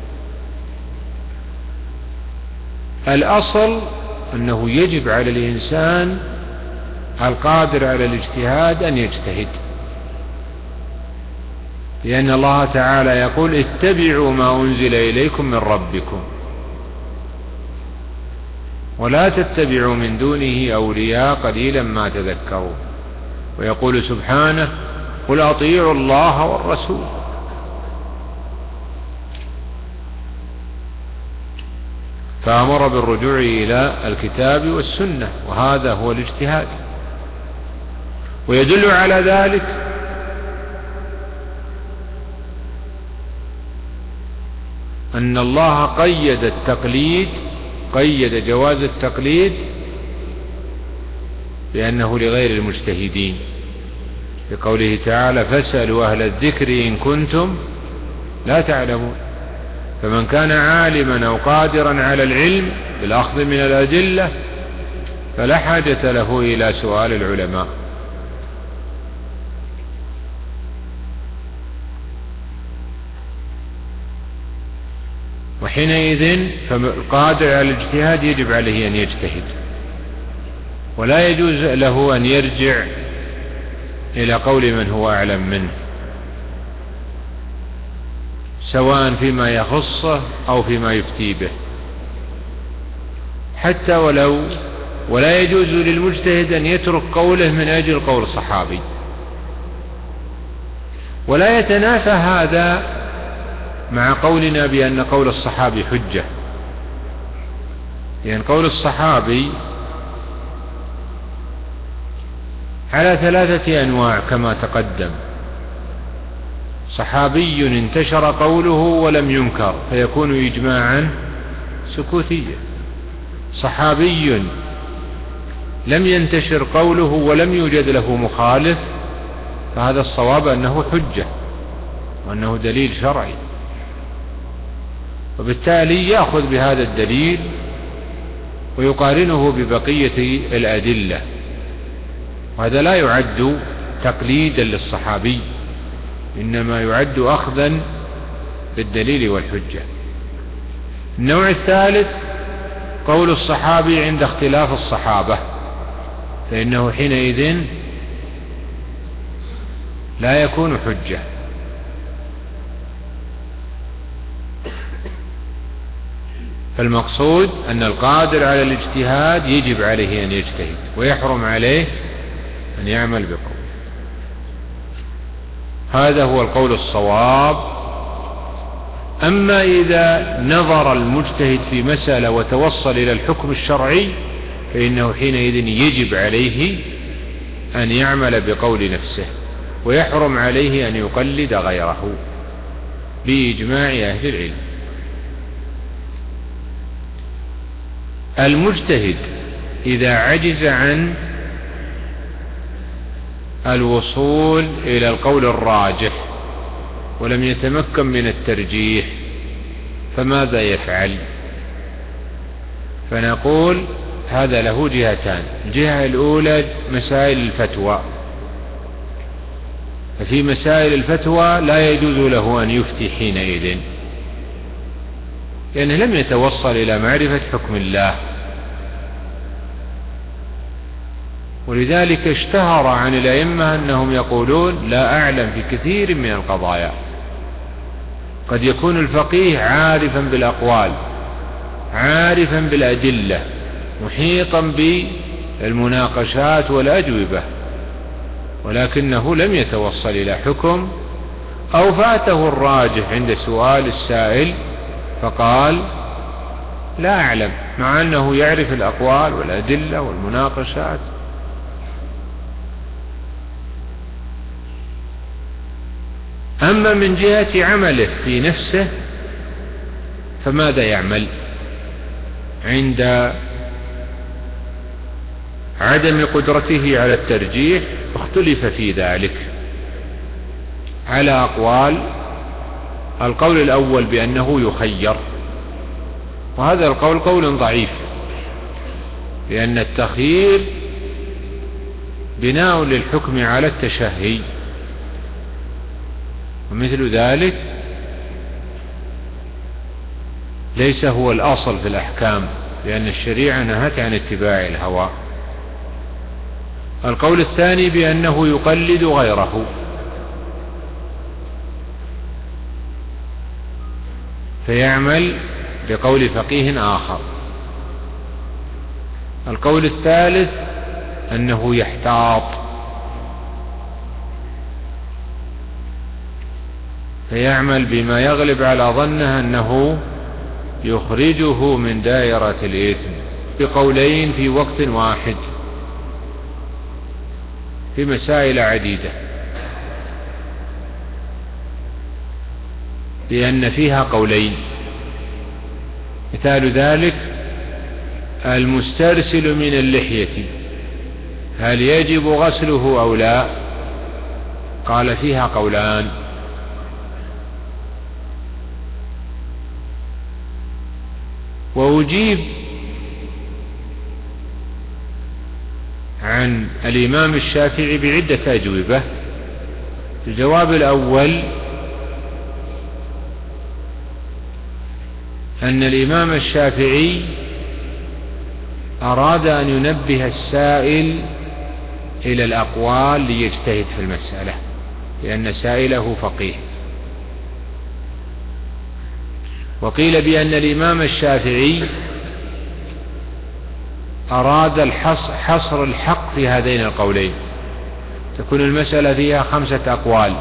الأصل أنه يجب على الإنسان القادر على الاجتهاد أن يجتهد، لأن الله تعالى يقول اتبعوا ما أنزل إليكم من ربكم ولا تتبعوا من دونه أولياء قليلا ما تذكرون. ويقول سبحانه قل أطيعوا الله والرسول. فأمر بالرجوع إلى الكتاب والسنة، وهذا هو الاجتهاد. ويدل على ذلك أن الله قيد التقليد، قيد جواز التقليد بأنه لغير المجتهدين، بقوله تعالى فاسألوا أهل الذكر إن كنتم لا تعلمون. فمن كان عالما أو قادرا على العلم بالأخذ من الأدلة فلا حاجة له إلى سؤال العلماء. وحينئذ فالقادر على الاجتهاد يجب عليه أن يجتهد، ولا يجوز له أن يرجع إلى قول من هو أعلم منه، سواء فيما يخصه أو فيما يفتي به، حتى ولو ولا يجوز للمجتهد أن يترك قوله من أجل قول الصحابي. ولا يتنافى هذا مع قولنا بأن قول الصحابي حجة، لأن قول الصحابي على ثلاثة أنواع كما تقدم. صحابي انتشر قوله ولم ينكر فيكون إجماعا سكوتيا، صحابي لم ينتشر قوله ولم يوجد له مخالف فهذا الصواب أنه حجة وأنه دليل شرعي، وبالتالي يأخذ بهذا الدليل ويقارنه ببقية الأدلة، وهذا لا يعد تقليدا للصحابي، إنما يعد أخذا بالدليل والحجة. النوع الثالث قول الصحابي عند اختلاف الصحابة، فإنه حينئذ لا يكون حجة. فالمقصود أن القادر على الاجتهاد يجب عليه أن يجتهد، ويحرم عليه أن يعمل بقول. هذا هو القول الصواب. أما إذا نظر المجتهد في مسألة وتوصل إلى الحكم الشرعي فإنه حينئذ يجب عليه أن يعمل بقول نفسه، ويحرم عليه أن يقلد غيره بإجماع أهل العلم. المجتهد إذا عجز عن الوصول إلى القول الراجح ولم يتمكن من الترجيح فماذا يفعل؟ فنقول هذا له جهتان. الجهة الأولى مسائل الفتوى، ففي مسائل الفتوى لا يجوز له أن يفتي حينئذ، لأنه لم يتوصل إلى معرفة حكم الله، ولذلك اشتهر عن الأئمة أنهم يقولون لا أعلم في كثير من القضايا. قد يكون الفقيه عارفا بالأقوال، عارفا بالأدلة، محيطا بالمناقشات والأجوبة، ولكنه لم يتوصل إلى حكم، أو فاته الراجح عند سؤال السائل فقال لا أعلم، مع أنه يعرف الأقوال والأدلة والمناقشات. أما من جهة عمله في نفسه فماذا يعمل عند عدم قدرته على الترجيح؟ اختلف في ذلك على أقوال. القول الأول بأنه يخير، وهذا القول قول ضعيف، لأن التخيير بناء للحكم على التشهي، ومثل ذلك ليس هو الأصل في الأحكام، لأن الشريعة نهت عن اتباع الهوى. القول الثاني بأنه يقلد غيره، فيعمل بقول فقيه آخر. القول الثالث أنه يحتاط، فيعمل بما يغلب على ظنه أنه يخرجه من دائرة الإثم، بقولين في وقت واحد في مسائل عديدة، لأن فيها قولين. مثال ذلك المسترسل من اللحية هل يجب غسله أو لا؟ قال فيها قولان. وأجيب عن الإمام الشافعي بعدة أجوبة. الجواب الأول أن الإمام الشافعي أراد أن ينبه السائل إلى الأقوال ليجتهد في المسألة، لأن سائله فقيه. وقيل بأن الإمام الشافعي أراد الحصر حصر الحق في هذين القولين، تكون المسألة فيها خمسة أقوال،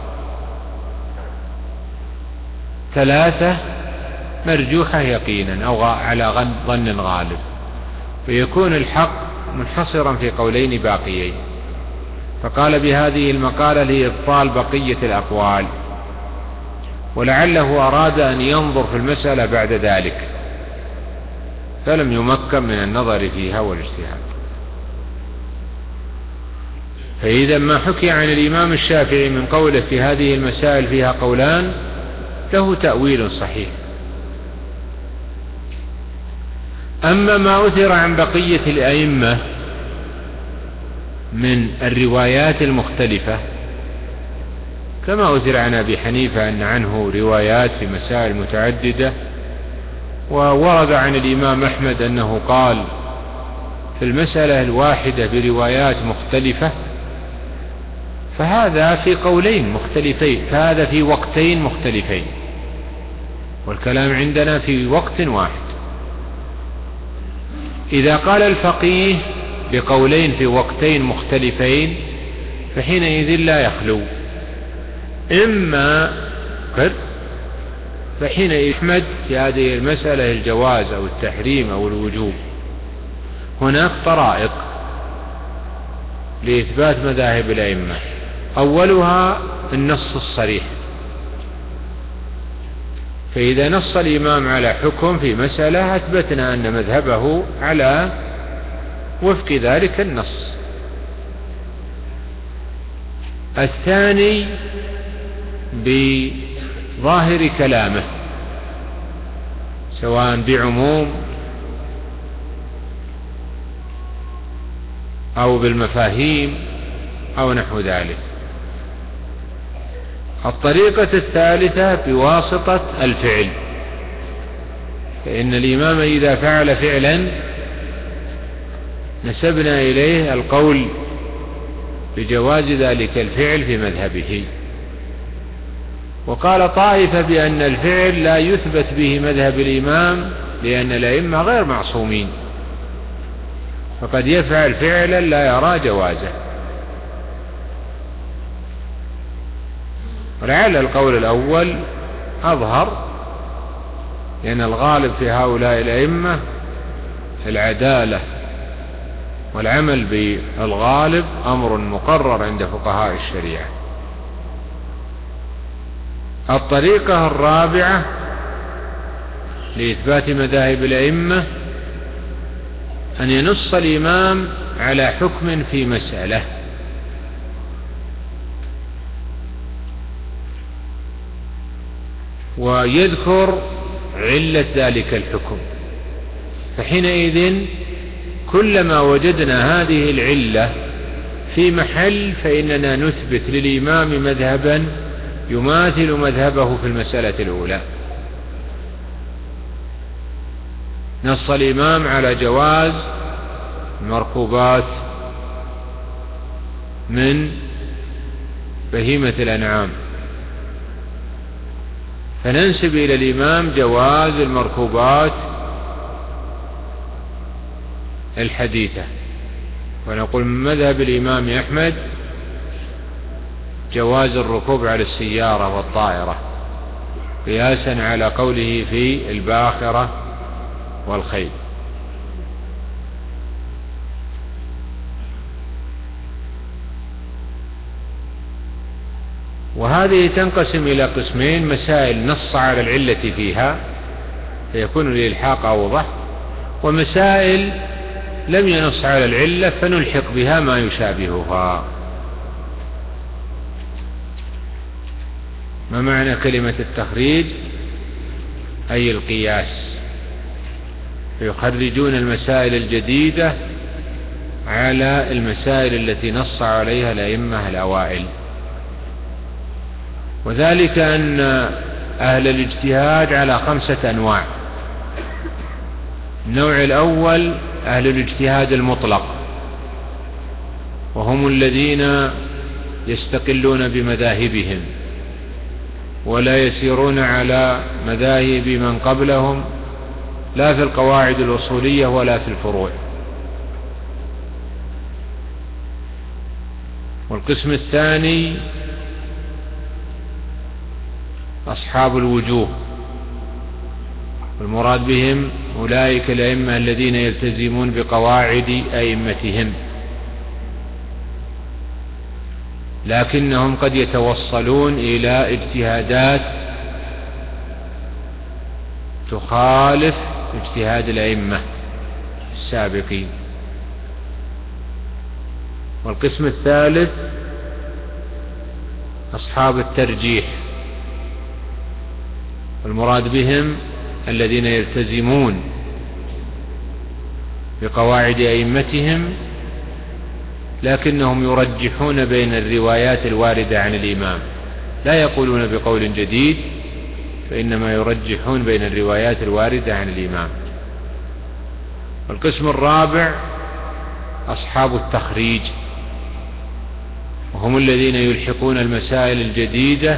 ثلاثة مرجوحة يقينا أو على ظن غالب، ويكون الحق منحصرا في قولين باقيين. فقال بهذه المقالة لإبطال بقية الأقوال، ولعله أراد أن ينظر في المسألة بعد ذلك فلم يمكن من النظر فيها والاجتهاد. فإذا ما حكي عن الإمام الشافعي من قوله في هذه المسائل فيها قولان له تأويل صحيح. أما ما أثر عن بقية الأئمة من الروايات المختلفة، كما أثر عن أبي حنيفة أن عنه روايات في مسائل متعددة، وورد عن الإمام أحمد أنه قال في المسألة الواحدة بروايات مختلفة، فهذا في قولين مختلفين، فهذا في وقتين مختلفين، والكلام عندنا في وقت واحد. إذا قال الفقيه بقولين في وقتين مختلفين فحينئذ لا يخلو، إما قد فحين يحمد في هذه المسألة الجواز أو التحريم أو الوجوب. هناك طرائق لإثبات مذاهب الأئمة، أولها النص الصريح، فإذا نص الإمام على حكم في مسألة أثبتنا أن مذهبه على وفق ذلك النص. الثاني بظاهر كلامه سواء بعموم أو بالمفاهيم أو نحو ذلك. الطريقة الثالثة بواسطة الفعل، فإن الإمام إذا فعل فعلا نسبنا إليه القول بجواز ذلك الفعل في مذهبه. وقال طائفة بأن الفعل لا يثبت به مذهب الإمام لأن الأئمة غير معصومين، فقد يفعل فعلا لا يرى جوازه. ولعل القول الأول أظهر، لأن الغالب في هؤلاء الأئمة العدالة، والعمل بالغالب أمر مقرر عند فقهاء الشريعة. الطريقة الرابعة لإثبات مذاهب الأئمة أن ينص الإمام على حكم في مسألة، ويذكر علة ذلك الحكم، فحينئذ كلما وجدنا هذه العلة في محل فإننا نثبت للإمام مذهبا يماثل مذهبه في المسألة الأولى. نص الإمام على جواز المركوبات من بهيمة الأنعام، فننسب إلى الإمام جواز المركوبات الحديثة، ونقول من مذهب الإمام أحمد جواز الركوب على السيارة والطائرة قياسا على قوله في الباخرة والخيل. وهذه تنقسم إلى قسمين: مسائل نص على العلة فيها فيكون الإلحاق أوضح، ومسائل لم ينص على العلة فنلحق بها ما يشابهها. ما معنى كلمة التخريج؟ أي القياس، فيخرجون المسائل الجديدة على المسائل التي نص عليها الأئمة الأوائل. وذلك أن أهل الاجتهاد على خمسة أنواع. النوع الأول أهل الاجتهاد المطلق، وهم الذين يستقلون بمذاهبهم ولا يسيرون على مذاهب من قبلهم لا في القواعد الأصولية ولا في الفروع. والقسم الثاني أصحاب الوجوه، والمراد بهم أولئك الأئمة الذين يلتزمون بقواعد أئمتهم، لكنهم قد يتوصلون إلى اجتهادات تخالف اجتهاد الأئمة السابقين. والقسم الثالث أصحاب الترجيح، والمراد بهم الذين يلتزمون بقواعد أئمتهم لكنهم يرجحون بين الروايات الواردة عن الإمام، لا يقولون بقول جديد، فإنما يرجحون بين الروايات الواردة عن الإمام. والقسم الرابع أصحاب التخريج، وهم الذين يلحقون المسائل الجديدة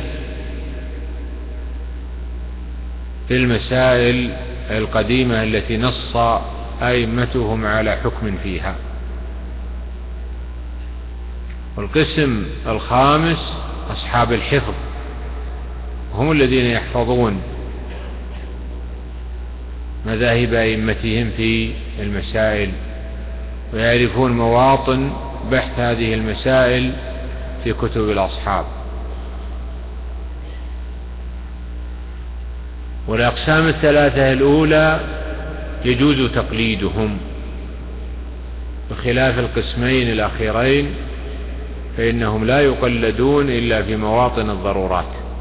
في المسائل القديمة التي نص أئمتهم على حكم فيها. والقسم الخامس أصحاب الحفظ، هم الذين يحفظون مذاهب أئمتهم في المسائل ويعرفون مواطن بحث هذه المسائل في كتب الأصحاب. والأقسام الثلاثة الأولى يجوز تقليدهم، بخلاف القسمين الأخيرين فإنهم لا يقلدون إلا في مواطن الضرورات.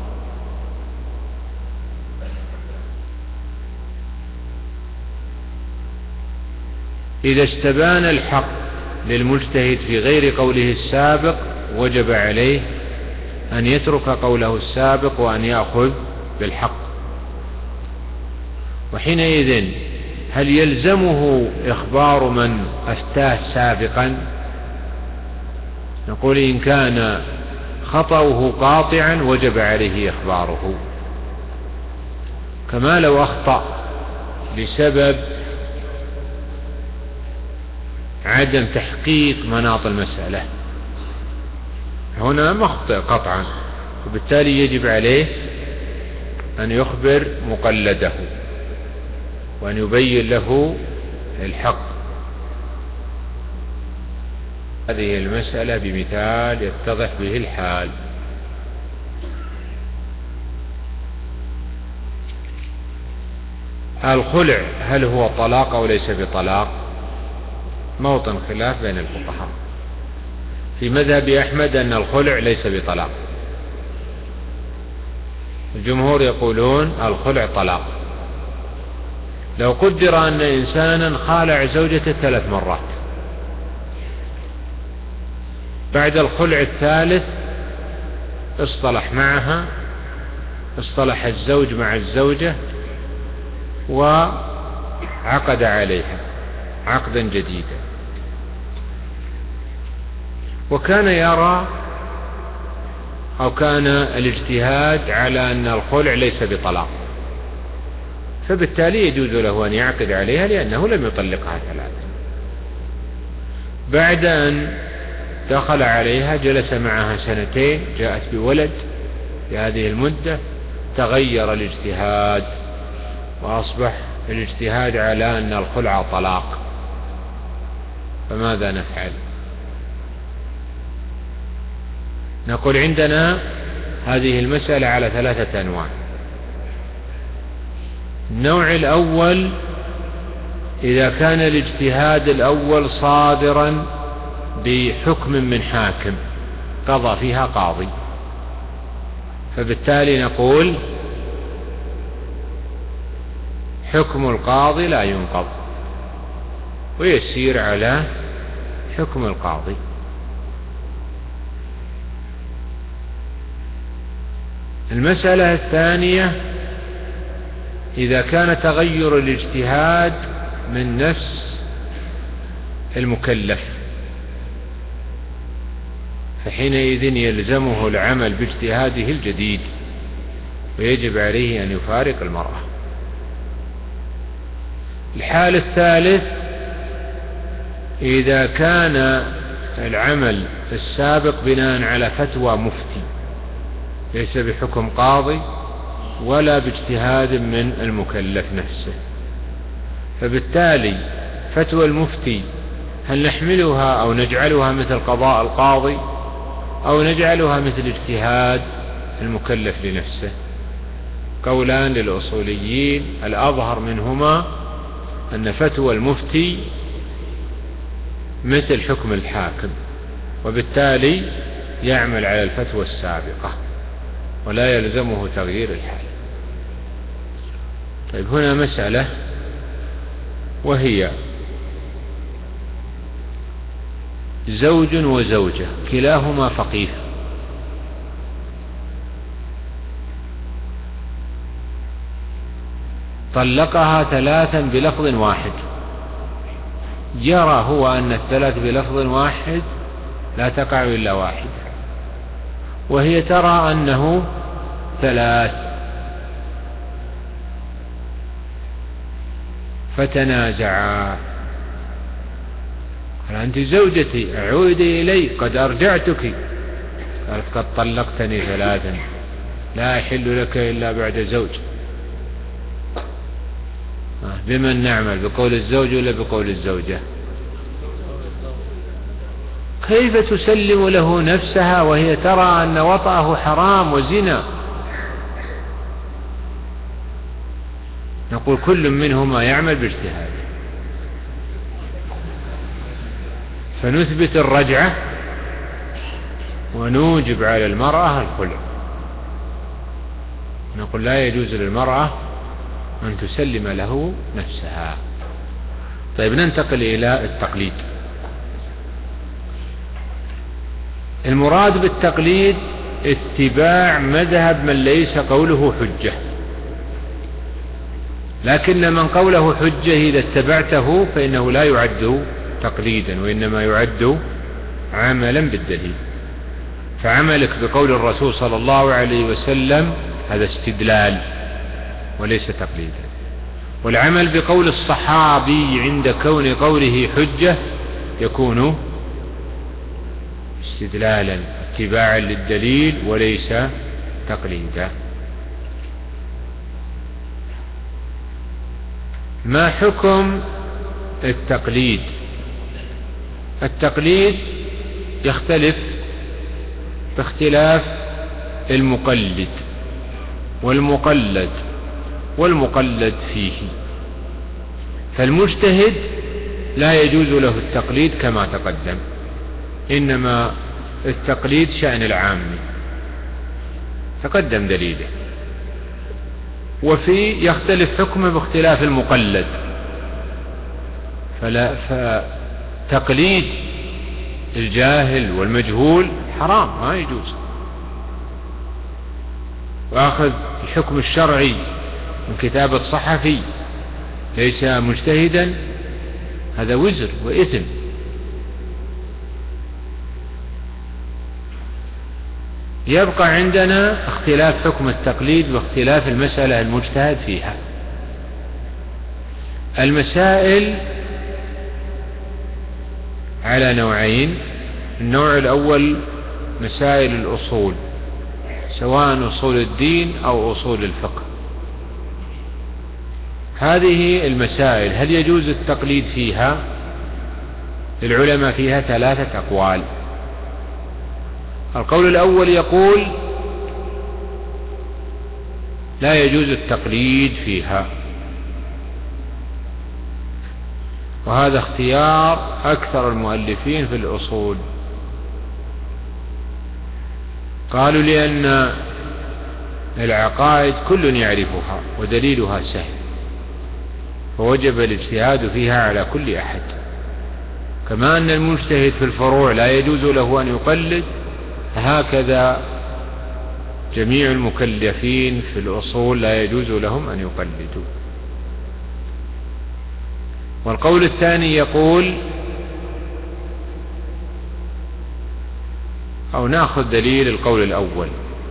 إذا استبان الحق للمجتهد في غير قوله السابق وجب عليه أن يترك قوله السابق وأن يأخذ بالحق. وحينئذ هل يلزمه إخبار من أفتاه سابقا؟ نقول إن كان خطأه قاطعا وجب عليه إخباره، كما لو أخطأ بسبب عدم تحقيق مناط المسألة، هنا مخطئ قطعا، وبالتالي يجب عليه أن يخبر مقلده وأن يبين له الحق. هذه المسألة بمثال يتضح به الحال. الخلع هل هو طلاق أو ليس بطلاق؟ موطن خلاف بين الفقهاء. في مذهب أحمد أن الخلع ليس بطلاق، الجمهور يقولون الخلع طلاق. لو قدر أن إنسانا خالع زوجته ثلاث مرات، بعد الخلع الثالث اصطلح معها، اصطلح الزوج مع الزوجة وعقد عليها عقدا جديدا، وكان يرى أو كان الاجتهاد على أن الخلع ليس بطلاق، فبالتالي يجوز له أن يعقد عليها لأنه لم يطلقها ثلاثا. بعد أن دخل عليها جلس معها سنتين، جاءت بولد في هذه المدة، تغير الاجتهاد وأصبح الاجتهاد على أن الخلع طلاق، فماذا نفعل؟ نقول عندنا هذه المسألة على ثلاثة أنواع. النوع الأول إذا كان الاجتهاد الأول صادرا بحكم من حاكم قضى فيها قاضي، فبالتالي نقول حكم القاضي لا ينقض ويسير على حكم القاضي. المسألة الثانية إذا كان تغير الاجتهاد من نفس المكلف، فحينئذ يلزمه العمل باجتهاده الجديد ويجب عليه أن يفارق المرأة. الحال الثالث إذا كان العمل السابق بناء على فتوى مفتي ليس بحكم قاضي ولا باجتهاد من المكلف نفسه، فبالتالي فتوى المفتي هل نحملها أو نجعلها مثل قضاء القاضي أو نجعلها مثل اجتهاد المكلف لنفسه؟ قولان للأصوليين، الأظهر منهما أن فتوى المفتي مثل حكم الحاكم، وبالتالي يعمل على الفتوى السابقة ولا يلزمه تغيير الحال. طيب هنا مسألة، وهي زوج وزوجة كلاهما فقيه، طلقها ثلاثا بلفظ واحد، يرى هو أن الثلاث بلفظ واحد لا تقع إلا واحد، وهي ترى أنه ثلاث، فتنازعا. قال أنت زوجتي أعودي إلي قد أرجعتك. قالت قد طلقتني ثلاثا لا يحل لك إلا بعد زوج. بمن نعمل، بقول الزوج ولا بقول الزوجة؟ كيف تسلم له نفسها وهي ترى أن وطأه حرام وزنا؟ نقول كل منهما يعمل باجتهاده، فنثبت الرجعة ونوجب على المرأة الخلع. نقول لا يجوز للمرأة أن تسلم له نفسها. طيب ننتقل إلى التقليد. المراد بالتقليد اتباع مذهب من ليس قوله حجة، لكن من قوله حجة إذا اتبعته فإنه لا يعد تقليدا، وإنما يعد عملا بالدليل. فعملك بقول الرسول صلى الله عليه وسلم هذا استدلال وليس تقليدا، والعمل بقول الصحابي عند كون قوله حجة يكون استدلالا اتباعا للدليل وليس تقليدا. ما حكم التقليد؟ التقليد يختلف باختلاف المقلد والمقلد والمقلد فيه. فالمجتهد لا يجوز له التقليد كما تقدم، إنما التقليد شأن العام تقدم دليله. وفي يختلف حكمه باختلاف المقلد، فلا فتقليد الجاهل والمجهول حرام ما يجوز، وأخذ الحكم الشرعي من كتابة صحفي ليس مجتهدا هذا وزر وإثم. يبقى عندنا اختلاف حكم التقليد واختلاف المسألة المجتهد فيها. المسائل على نوعين. النوع الأول مسائل الأصول، سواء أصول الدين أو أصول الفقه. هذه المسائل هل يجوز التقليد فيها؟ العلماء فيها ثلاثة أقوال. القول الأول يقول لا يجوز التقليد فيها، وهذا اختيار أكثر المؤلفين في الأصول. قالوا لأن العقائد كل يعرفها ودليلها سهل، فوجب الاجتهاد فيها على كل أحد. كما أن المجتهد في الفروع لا يجوز له أن يقلد، هكذا جميع المكلفين في الأصول لا يجوز لهم أن يقلدوا. والقول الثاني يقول، أو نأخذ دليل القول الأول،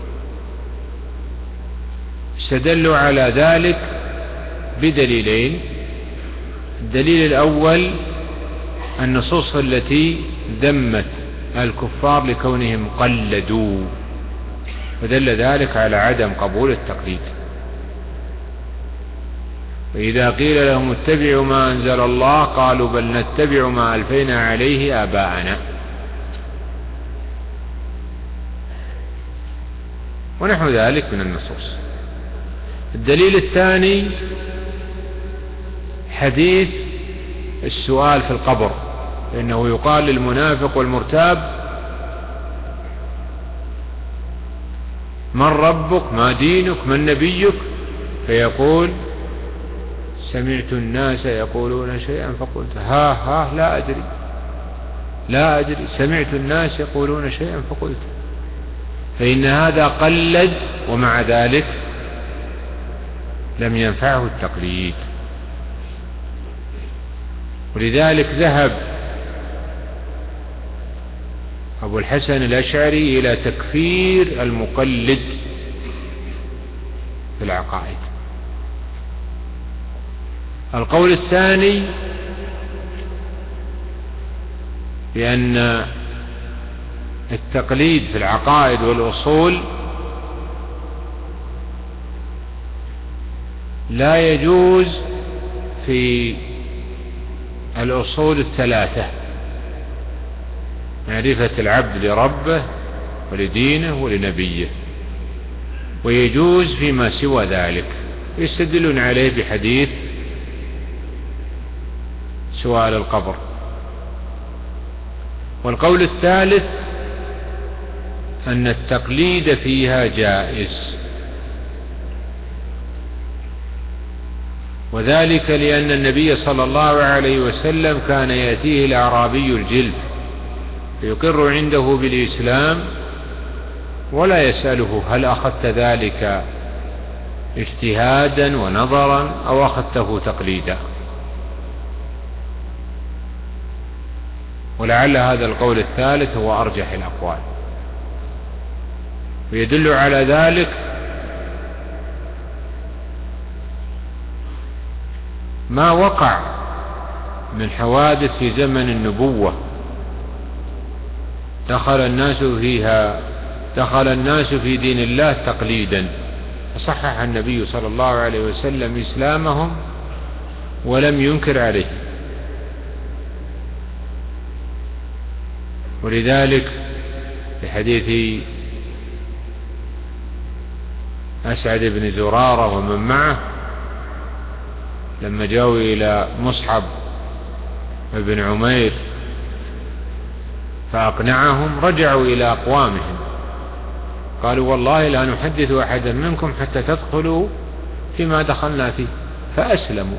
استدلوا على ذلك بدليلين. الدليل الأول النصوص التي ذمت الكفار لكونهم قلدوا، فدل ذلك على عدم قبول التقليد. وإذا قيل لهم اتبعوا ما أنزل الله قالوا بل نتبع ما ألفينا عليه آباءنا، ونحو ذلك من النصوص. الدليل الثاني حديث السؤال في القبر، فإنه يقال للمنافق والمرتاب من ربك ما دينك من نبيك، فيقول سمعت الناس يقولون شيئا فقلت ها ها لا أدري لا أدري سمعت الناس يقولون شيئا فقلت. فإن هذا قلد، ومع ذلك لم ينفعه التقليد. ولذلك ذهب أبو الحسن الأشعري إلى تكفير المقلد في العقائد. القول الثاني بأن التقليد في العقائد والأصول لا يجوز في الأصول الثلاثة: معرفة العبد لربه ولدينه ولنبيه، ويجوز فيما سوى ذلك. يستدلون عليه بحديث سؤال القبر. والقول الثالث أن التقليد فيها جائز، وذلك لأن النبي صلى الله عليه وسلم كان يأتيه الأعرابي الجلد فيقر عنده بالإسلام ولا يسأله: هل أخذت ذلك اجتهادا ونظرا أو أخذته تقليدا؟ ولعل هذا القول الثالث هو أرجح الأقوال. ويدل على ذلك ما وقع من حوادث في زمن النبوة دخل الناس فيها دخل الناس في دين الله تقليدا، فصحح النبي صلى الله عليه وسلم إسلامهم ولم ينكر عليه. ولذلك في حديث أسعد بن زرارة ومن معه لما جاءوا إلى مصعب بن عمير فأقنعهم، رجعوا إلى أقوامهم قالوا: والله لا نحدث أحدا منكم حتى تدخلوا فيما دخلنا فيه، فأسلموا.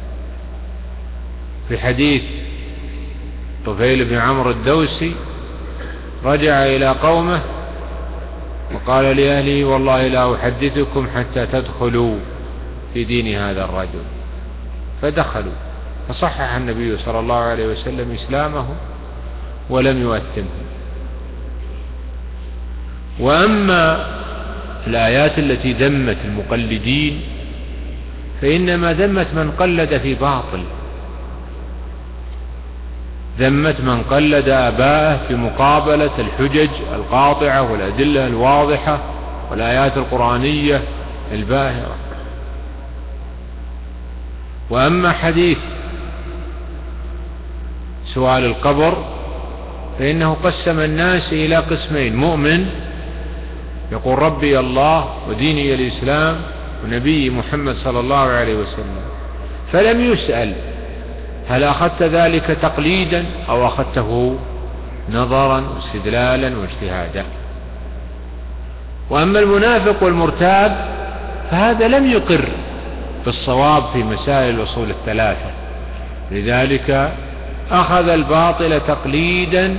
في حديث طفيل بن عمرو الدوسي رجع إلى قومه وقال لأهله: والله لا أحدثكم حتى تدخلوا في دين هذا الرجل، فدخلوا، فصحح النبي صلى الله عليه وسلم إسلامهم ولم يؤثمهم. وأما الآيات التي ذمت المقلدين فإنما ذمت من قلد في باطل، ذمت من قلد آباءه في مقابلة الحجج القاطعة والأدلة الواضحة والآيات القرآنية الباهرة. وأما حديث سؤال القبر فإنه قسم الناس إلى قسمين: مؤمن يقول ربي الله وديني الإسلام ونبي محمد صلى الله عليه وسلم، فلم يسأل هل أخذت ذلك تقليدا أو أخذته نظرا واستدلالا واجتهادا. وأما المنافق والمرتاب فهذا لم يقر بالصواب في مسائل الأصول الثلاثة، لذلك أخذ الباطل تقليدا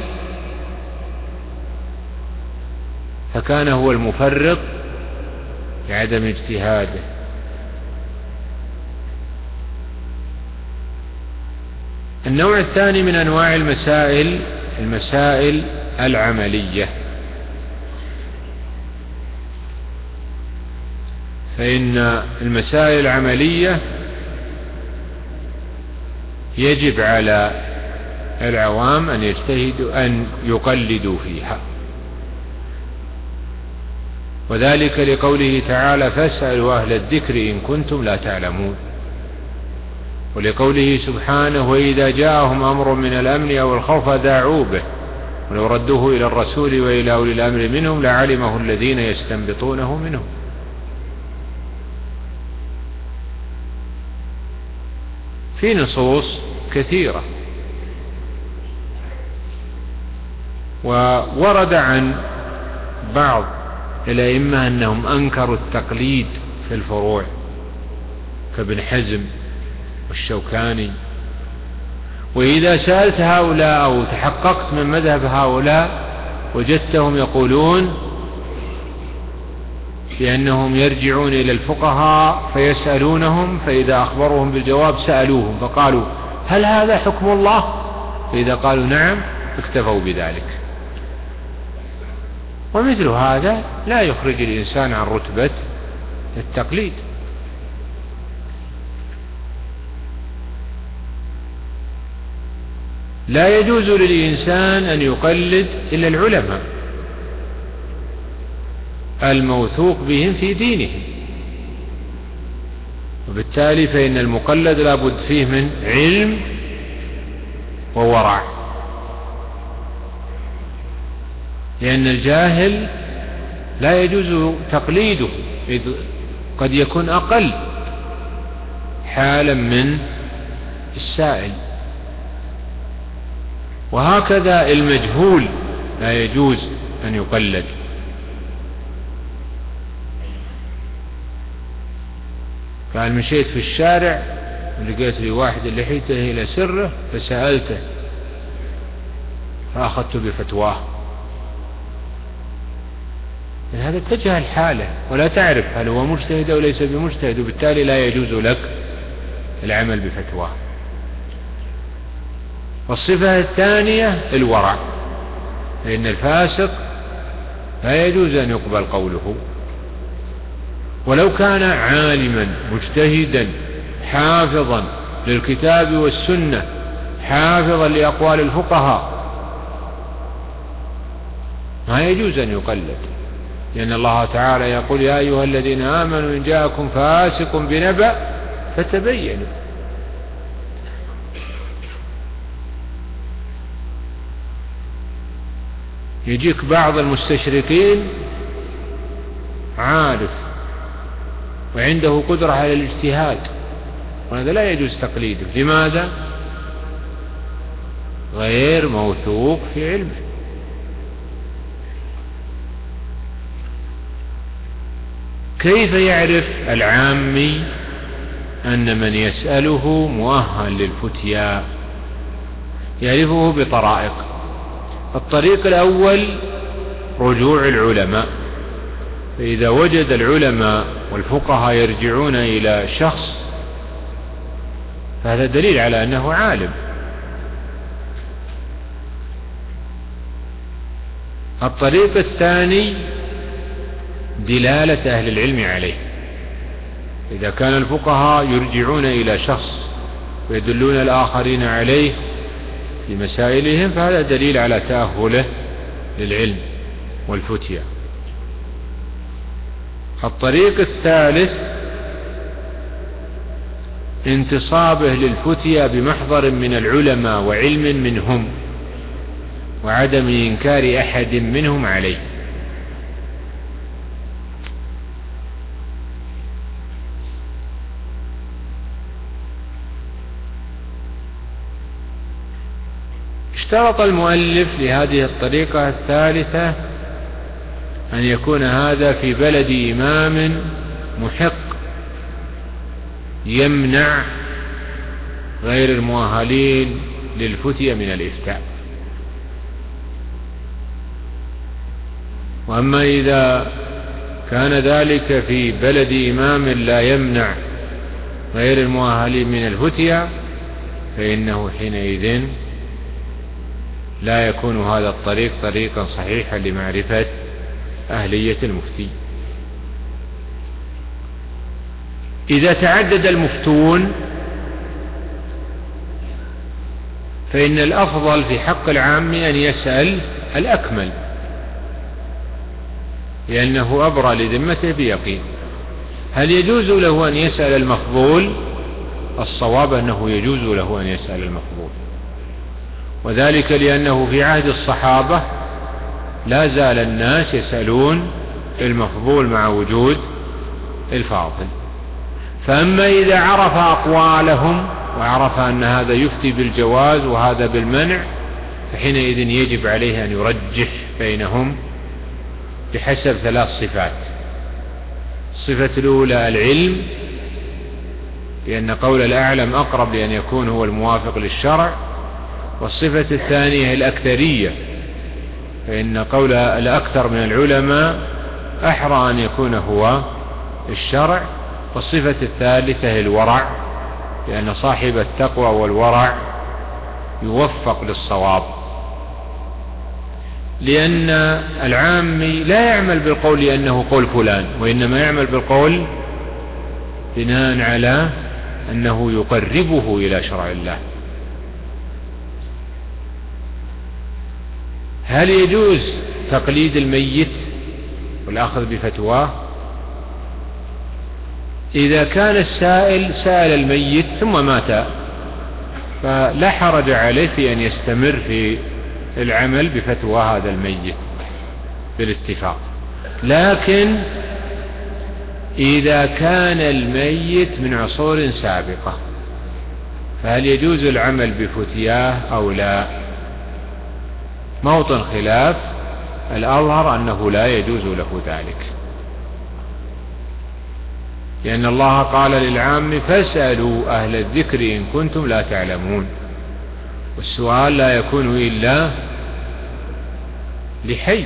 فكان هو المفرط لعدم اجتهاده. النوع الثاني من أنواع المسائل المسائل العملية، فإن المسائل العملية يجب على العوام أن يجتهدوا أن يقلدوا فيها، وذلك لقوله تعالى: فاسألوا أهل الذكر إن كنتم لا تعلمون، ولقوله سبحانه: وإذا جاءهم أمر من الأمن أو الخوف أذاعوا به ولو ردوه إلى الرسول وإلى أولي الأمر منهم لعلمه الذين يستنبطونه منهم. في نصوص كثيرة، وورد عن بعض الأئمة أنهم أنكروا التقليد في الفروع كابن حزم والشوكاني. وإذا سألت هؤلاء أو تحققت من مذهب هؤلاء وجدتهم يقولون بأنهم يرجعون إلى الفقهاء فيسألونهم، فإذا أخبرهم بالجواب سألوهم فقالوا: هل هذا حكم الله؟ فإذا قالوا نعم اكتفوا بذلك. ومثل هذا لا يخرج الإنسان عن رتبة التقليد. لا يجوز للإنسان أن يقلد إلا العلماء الموثوق بهم في دينهم، وبالتالي فإن المقلد لا بد فيه من علم وورع، لأن الجاهل لا يجوز تقليده، إذ قد يكون أقل حالا من السائل. وهكذا المجهول لا يجوز أن يقلد. قال مشيت في الشارع ولقيت لي واحد لحيته إلى سره فسألته فأخذت بفتواه، هذا تجهل حاله ولا تعرف هل هو مجتهد أو ليس بمجتهد، وبالتالي لا يجوز لك العمل بفتواه. والصفة الثانية الورع، لأن الفاسق لا يجوز أن يقبل قوله ولو كان عالما مجتهدا حافظا للكتاب والسنة حافظا لأقوال الفقهاء، ما يجوز أن يقلد، لأن الله تعالى يقول يا أيها الذين آمنوا إن جاءكم فاسق بنبأ فتبينوا. يجيك بعض المستشرقين عارف وعنده قدرة على الاجتهاد، وهذا لا يجوز تقليده. لماذا؟ غير موثوق في علمه. كيف يعرف العامي أن من يسأله مؤهل للفتيا؟ يعرفه بطرائق. الطريق الأول رجوع العلماء، فإذا وجد العلماء والفقهاء يرجعون إلى شخص فهذا دليل على أنه عالم. الطريق الثاني دلالة أهل العلم عليه، إذا كان الفقهاء يرجعون إلى شخص ويدلون الآخرين عليه في مسائلهم فهذا دليل على تأهله للعلم والفتيا. الطريق الثالث انتصابه للفتيا بمحضر من العلماء وعلم منهم وعدم إنكار أحد منهم عليه. اشترط المؤلف لهذه الطريقة الثالثة أن يكون هذا في بلد إمام محق يمنع غير المؤهلين للفتية من الإفتاء. وأما إذا كان ذلك في بلد إمام لا يمنع غير المؤهلين من الفتية فإنه حينئذ لا يكون هذا الطريق طريقا صحيحا لمعرفة أهلية المفتي. إذا تعدد المفتون فإن الأفضل في حق العام أن يسأل الأكمل، لأنه أبرأ لذمته بيقين. هل يجوز له أن يسأل المفضول؟ الصواب أنه يجوز له أن يسأل المفضول، وذلك لأنه في عهد الصحابة لا زال الناس يسألون المفضول مع وجود الفاضل. فأما إذا عرف أقوالهم وعرف أن هذا يفتي بالجواز وهذا بالمنع فحينئذ يجب عليه أن يرجح بينهم بحسب ثلاث صفات. الصفة الأولى العلم، لأن قول الأعلم أقرب لأن يكون هو الموافق للشرع. والصفة الثانية الأكثرية، فإن قول الأكثر من العلماء أحرى أن يكون هو الشرع. والصفة الثالثة الورع، لأن صاحب التقوى والورع يوفق للصواب، لأن العامي لا يعمل بالقول لأنه قول فلان، وإنما يعمل بالقول بناء على أنه يقربه إلى شرع الله. هل يجوز تقليد الميت والأخذ بفتواه؟ إذا كان السائل سأل الميت ثم مات فلا حرج عليه في أن يستمر في العمل بفتوى هذا الميت بالاتفاق. لكن إذا كان الميت من عصور سابقة فهل يجوز العمل بفتياه أو لا؟ موطن خلاف، الأظهر أنه لا يجوز له ذلك، لأن الله قال للعام فاسألوا أهل الذكر إن كنتم لا تعلمون، والسؤال لا يكون إلا لحي.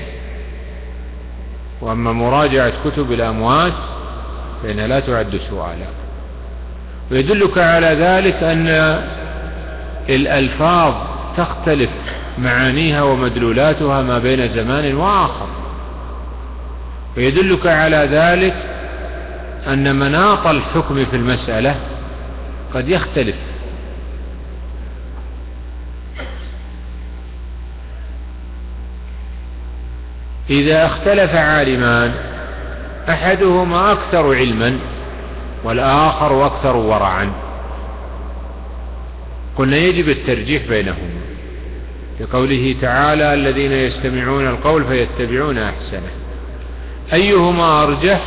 وأما مراجعة كتب الأموات فإنها لا تعد سؤالا. ويدلك على ذلك أن الألفاظ تختلف معانيها ومدلولاتها ما بين زمان وآخر، ويدلك على ذلك أن مناط الحكم في المسألة قد يختلف. إذا اختلف عالمان أحدهما أكثر علما والآخر أكثر ورعا قلنا يجب الترجيح بينهما، لقوله تعالى الذين يستمعون القول فيتبعون أحسنه. أيهما أرجح؟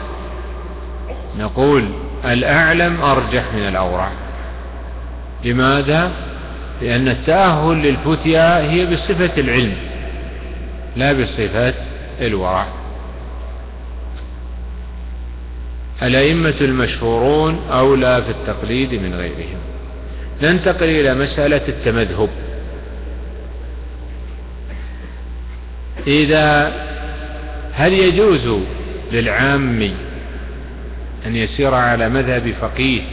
نقول الأعلم أرجح من الأورع. لماذا؟ لأن التأهل للفتيا هي بصفة العلم لا بصفة الورع. الأئمة المشهورون أولى في التقليد من غيرهم. ننتقل إلى مسألة التمذهب. إذا هل يجوز للعامي أن يسير على مذهب فقيه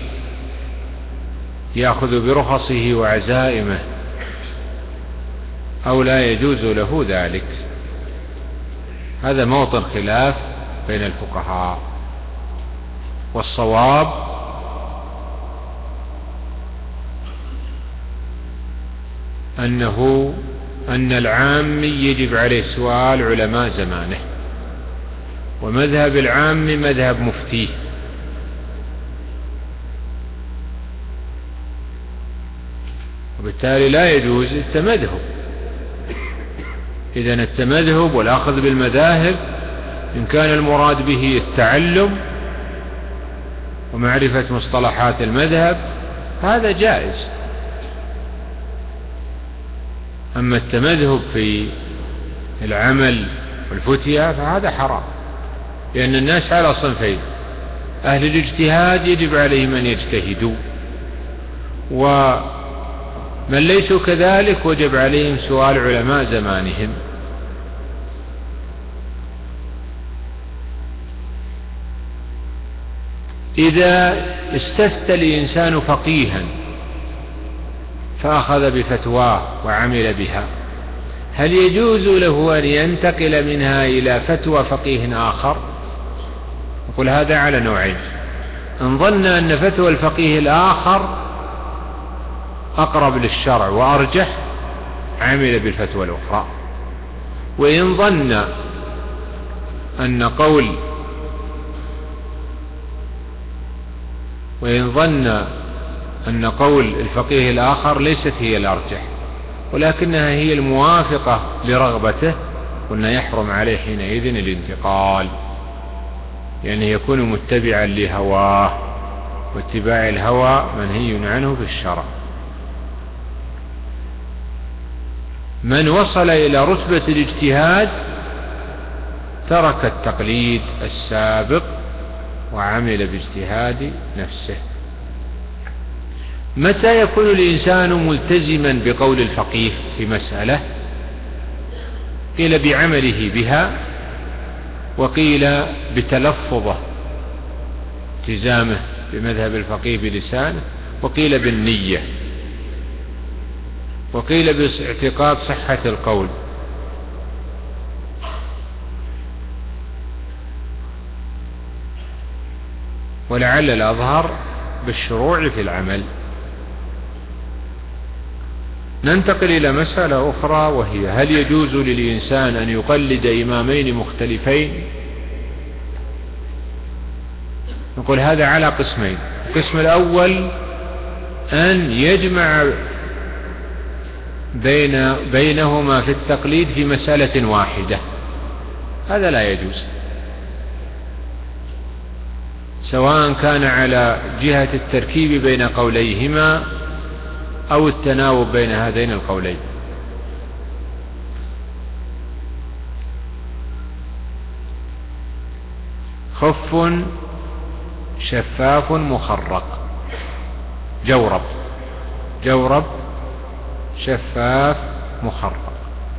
يأخذ برخصه وعزائمه أو لا يجوز له ذلك؟ هذا موطن خلاف بين الفقهاء، والصواب أنه أن العام يجب عليه سؤال علماء زمانه، ومذهب العام مذهب مفتيه، وبالتالي لا يجوز التمذهب. إذن التمذهب والأخذ بالمذاهب إن كان المراد به التعلم ومعرفة مصطلحات المذهب هذا جائز. أما التمذهب في العمل والفتيا فهذا حرام، لأن الناس على صنفين: أهل الاجتهاد يجب عليهم أن يجتهدوا، ومن ليسوا كذلك وجب عليهم سؤال علماء زمانهم. إذا استفتى الإنسان فقيها فأخذ بفتواه وعمل بها، هل يجوز له أن ينتقل منها إلى فتوى فقيه آخر؟ نقول هذا على نوعين: إن ظن أن فتوى الفقيه الآخر أقرب للشرع وأرجح عمل بالفتوى الأخرى، وإن ظن أن قول وإن ظن أن قول الفقيه الآخر ليست هي الأرجح ولكنها هي الموافقة لرغبته، قلنا يحرم عليه حينئذ الانتقال، يعني يكون متبعا لهواه، واتباع الهوى منهي عنه في الشرع. من وصل إلى رتبة الاجتهاد ترك التقليد السابق وعمل باجتهاد نفسه. متى يكون الإنسان ملتزما بقول الفقيه في مسألة؟ قيل بعمله بها، وقيل بتلفظه التزامه بمذهب الفقيه بلسانه، وقيل بالنية، وقيل باعتقاد صحة القول. ولعل الأظهر بالشروع في العمل. ننتقل إلى مسألة أخرى، وهي هل يجوز للإنسان أن يقلد إمامين مختلفين؟ نقول هذا على قسمين. القسم الأول أن يجمع بين بينهما في التقليد في مسألة واحدة، هذا لا يجوز، سواء كان على جهة التركيب بين قوليهما أو التناوب بين هذين القولين. خف شفاف مخرق، جورب، جورب شفاف مخرق.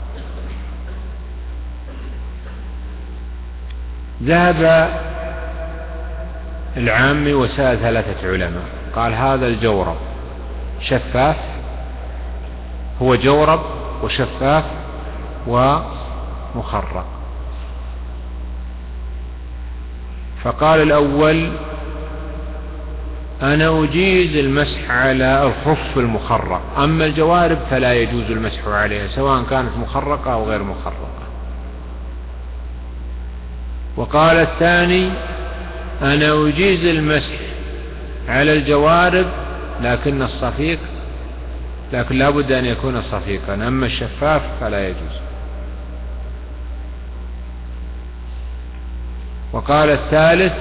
ذهب العامي وسأل ثلاثة علماء، قال هذا الجورب شفاف، هو جورب وشفاف ومخرق. فقال الأول أنا أجيز المسح على الخف المخرق، أما الجوارب فلا يجوز المسح عليها سواء كانت مخرقة أو غير مخرقة. وقال الثاني أنا أجيز المسح على الجوارب لكن الصفيق لكن لا بد أن يكون صفيقا، أما الشفاف فلا يجوز. وقال الثالث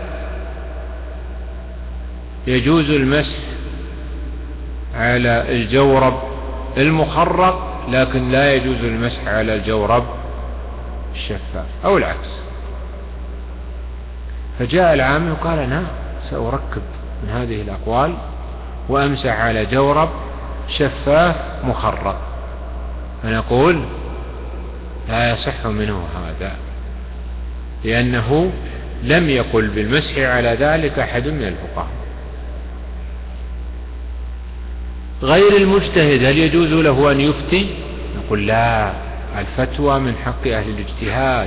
يجوز المسح على الجورب المخرق لكن لا يجوز المسح على الجورب الشفاف أو العكس. فجاء العامي وقال أنا سأركب من هذه الأقوال وأمسح على جورب شفاف مخرق، فنقول لا يصح منه هذا، لأنه لم يقل بالمسح على ذلك أحد من الفقهاء. غير المجتهد هل يجوز له أن يفتي؟ نقول لا، الفتوى من حق أهل الاجتهاد.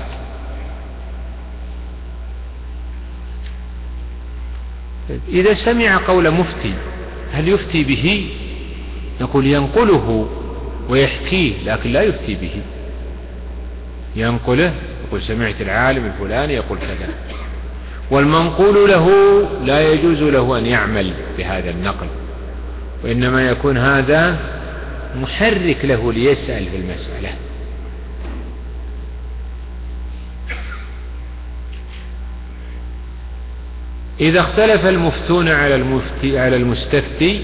إذا سمع قول مفتي هل يفتي به؟ نقول ينقله ويحكيه لكن لا يفتي به، ينقله يقول سمعت العالم الفلاني يقول كذا، والمنقول له لا يجوز له أن يعمل بهذا النقل، وإنما يكون هذا محرك له ليسأل في المسألة. إذا اختلف المفتون على المفتي على المستفتي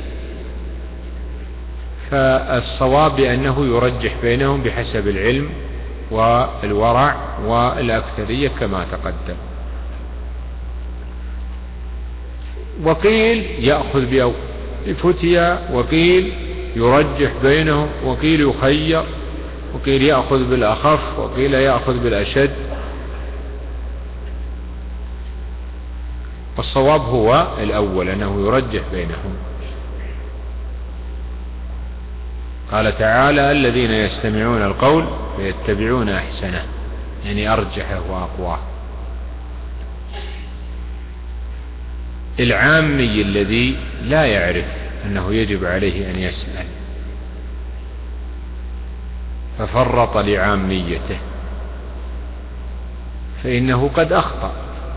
فالصواب بأنه يرجح بينهم بحسب العلم والورع والأكثرية كما تقدم. وقيل يأخذ بفتيا، وقيل يرجح بينهم، وقيل يخير، وقيل يأخذ بالأخف، وقيل يأخذ بالأشد. والصواب هو الأول أنه يرجح بينهم. قال تعالى الذين يستمعون القول فيتبعون أحسنه، يعني أرجحه وأقواه. العامي الذي لا يعرف أنه يجب عليه أن يسأل ففرط لعاميته فإنه قد أخطأ،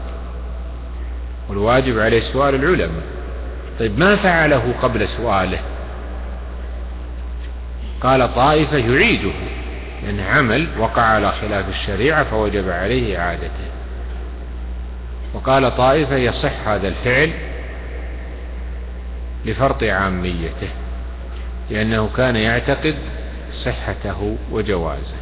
والواجب عليه سؤال العلماء. طيب ما فعله قبل سؤاله؟ قال طائفة يعيده لأن عمل وقع على خلاف الشريعة فوجب عليه إعادته، وقال طائفة يصح هذا الفعل لفرط عاميته لأنه كان يعتقد صحته وجوازه.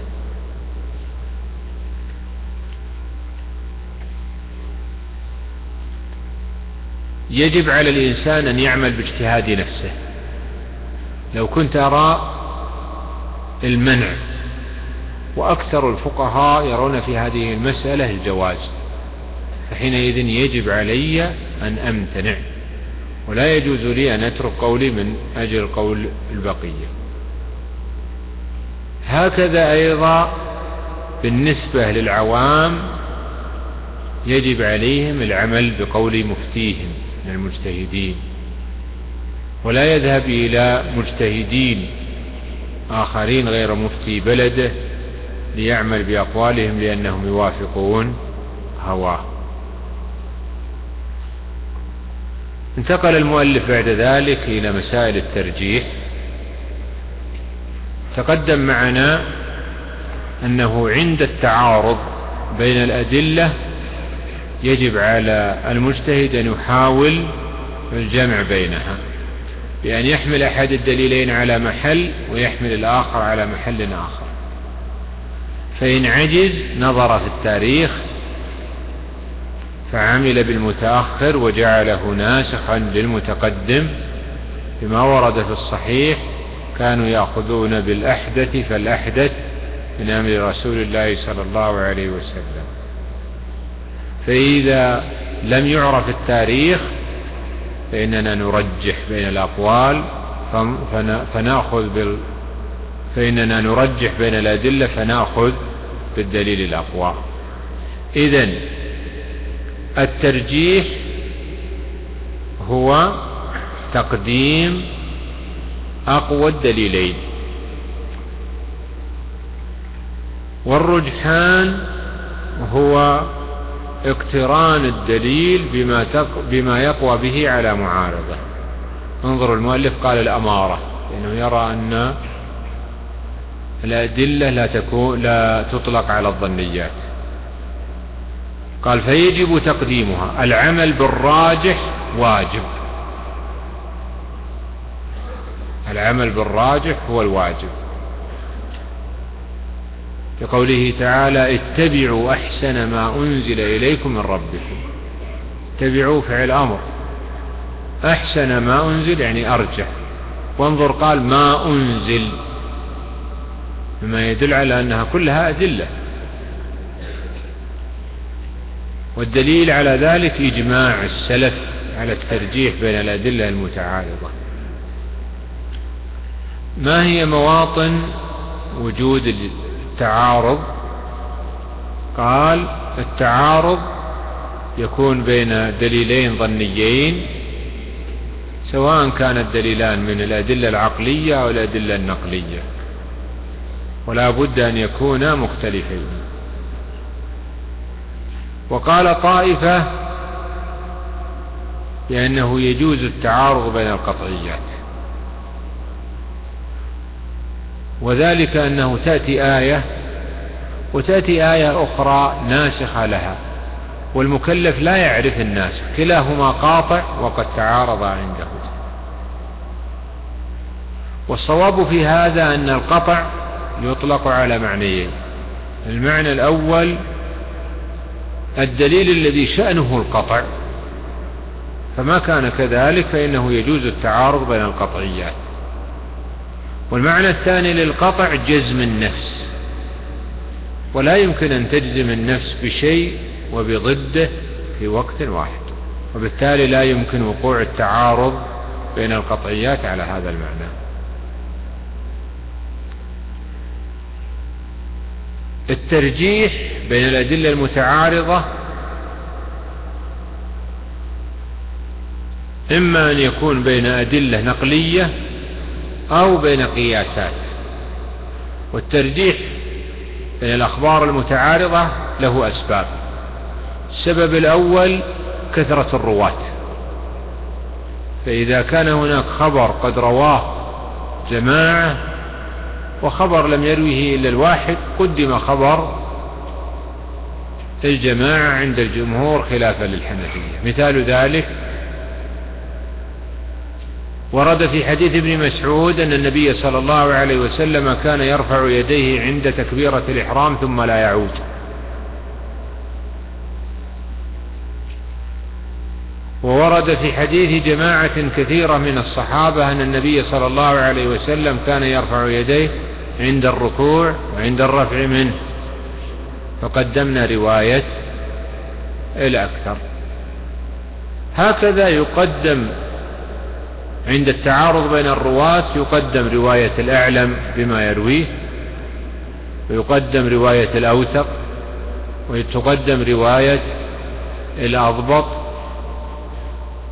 يجب على الإنسان أن يعمل باجتهاد نفسه. لو كنت أرى المنع، وأكثر الفقهاء يرون في هذه المسألة الجواز، فحينئذ يجب علي أن أمتنع، ولا يجوز لي أن أترك قولي من أجل قول البقية. هكذا أيضا بالنسبة للعوام يجب عليهم العمل بقول مفتيهم من المجتهدين، ولا يذهب إلى مجتهدين آخرين غير مفتي بلده ليعمل بأقوالهم لأنهم يوافقون هواه. انتقل المؤلف بعد ذلك إلى مسائل الترجيح. تقدم معنا أنه عند التعارض بين الأدلة يجب على المجتهد أن يحاول الجمع بينها بأن يحمل أحد الدليلين على محل ويحمل الآخر على محل آخر. فإن عجز نظر في التاريخ فعمل بالمتأخر وجعله ناسخا للمتقدم. بما ورد في الصحيح كانوا يأخذون بالأحدث فالأحدث من أمر رسول الله صلى الله عليه وسلم. فإذا لم يعرف التاريخ فإننا نرجح بين الأقوال فنأخذ بال فإننا نرجح بين الأدلة فنأخذ بالدليل الأقوى. إذن الترجيح هو تقديم أقوى الدليلين، والرجحان هو اقتران الدليل بما, تق... بما يقوى به على معارضة. انظر المؤلف قال الأمارة لأنه يرى أن الأدلة لا, تكون... لا تطلق على الظنيات. قال فيجب تقديمها. العمل بالراجح واجب، العمل بالراجح هو الواجب، لقوله تعالى اتبعوا أحسن ما أنزل إليكم من ربكم. اتبعوا فعل أمر، أحسن ما أنزل يعني أرجح. وانظر قال ما أنزل، مما يدل على أنها كلها أدلة، والدليل على ذلك إجماع السلف على الترجيح بين الأدلة المتعارضة. ما هي مواطن وجود التعارض؟ قال التعارض يكون بين دليلين ظنيين سواء كان الدليلان من الأدلة العقلية أو الأدلة النقلية، ولا بد أن يكونا مختلفين. وقال طائفة لأنه يجوز التعارض بين القطعيات، وذلك أنه تأتي آية وتأتي آية أخرى ناسخة لها، والمكلف لا يعرف الناسخ، كلاهما قاطع وقد تعارض عنده. والصواب في هذا أن القطع يطلق على معنيين. المعنى الأول الدليل الذي شأنه القطع، فما كان كذلك فإنه يجوز التعارض بين القطعيات. والمعنى الثاني للقطع جزم النفس، ولا يمكن أن تجزم النفس بشيء وبضده في وقت واحد، وبالتالي لا يمكن وقوع التعارض بين القطعيات على هذا المعنى. الترجيح بين الأدلة المتعارضة إما أن يكون بين أدلة نقلية أو بين قياسات. والترجيح بين الأخبار المتعارضة له أسباب. السبب الأول كثرة الرواة، فإذا كان هناك خبر قد رواه جماعة وخبر لم يرويه إلا الواحد قدم خبر الجماعة عند الجمهور خلافا للحنفية. مثال ذلك ورد في حديث ابن مسعود أن النبي صلى الله عليه وسلم كان يرفع يديه عند تكبيرة الإحرام ثم لا يعود. وورد في حديث جماعة كثيرة من الصحابة أن النبي صلى الله عليه وسلم كان يرفع يديه عند الركوع وعند الرفع منه، فقدمنا رواية الأكثر. هكذا يقدم عند التعارض بين الرواة يقدم رواية الأعلم بما يرويه، ويقدم رواية الأوثق، ويتقدم رواية الأضبط،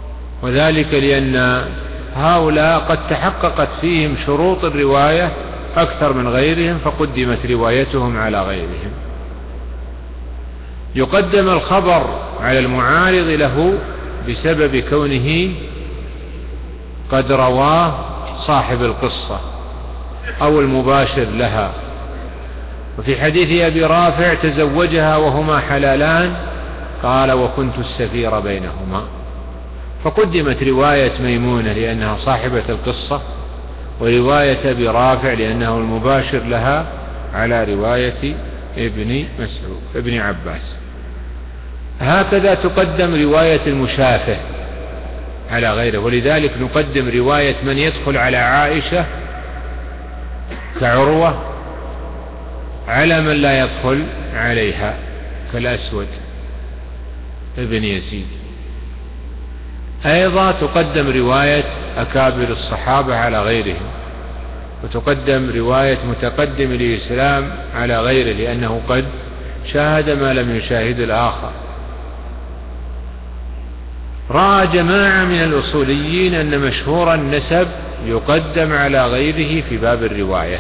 وذلك لأن هؤلاء قد تحققت فيهم شروط الرواية أكثر من غيرهم فقدمت روايتهم على غيرهم. يقدم الخبر على المعارض له بسبب كونه قد رواه صاحب القصة أو المباشر لها. وفي حديث أبي رافع تزوجها وهما حلالان قال وكنت السفير بينهما، فقدمت رواية ميمونة لأنها صاحبة القصة ورواية أبي رافع لأنه المباشر لها على رواية ابن مسعود ابن عباس. هكذا تقدم رواية المشافه على غيره، ولذلك نقدم رواية من يدخل على عائشة كعروة على من لا يدخل عليها كالأسود ابن يزيد. أيضا تقدم رواية أكابر الصحابة على غيرهم، وتقدم رواية متقدم الإسلام على غيره لأنه قد شاهد ما لم يشاهد الآخر. رأى جماعة من الأصوليين أن مشهور النسب يقدم على غيره في باب الرواية،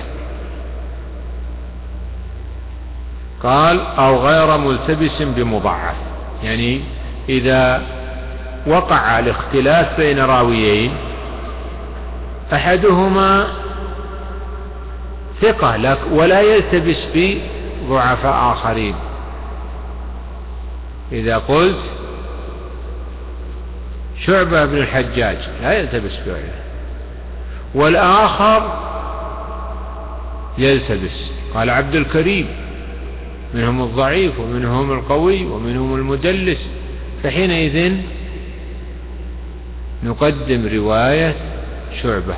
قال أو غير ملتبس بمضاعف، يعني إذا وقع الاختلاف بين راويين أحدهما ثقة لك ولا يلتبس بضعفاء آخرين، إذا قلت شعبة بن الحجاج لا يلتبس بغيره والآخر يلتبس، قال عبد الكريم منهم الضعيف ومنهم القوي ومنهم المدلس، فحينئذ نقدم رواية شعبة.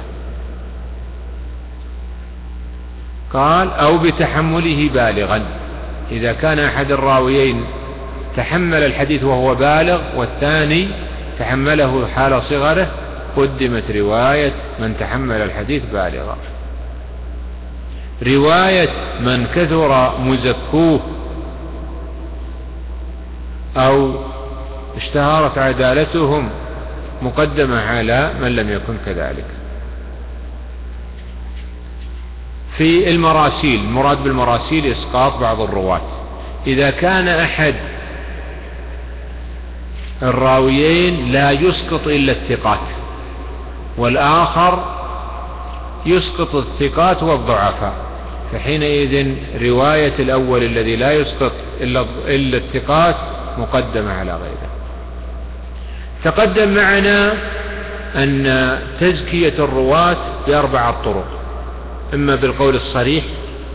قال أو بتحمله بالغا، إذا كان أحد الراويين تحمل الحديث وهو بالغ والثاني تحمله حال صغره قدمت رواية من تحمل الحديث بالغا. رواية من كثر مزكوه أو اشتهرت عدالتهم مقدمة على من لم يكن كذلك. في المراسيل، المراد بالمراسيل إسقاط بعض الرواة، إذا كان أحد الراويين لا يسقط إلا الثقات والآخر يسقط الثقات والضعفاء، فحينئذ رواية الأول الذي لا يسقط إلا الثقات مقدمة على غيره. تقدم معنا أن تزكية الرواة بأربعة طرق، إما بالقول الصريح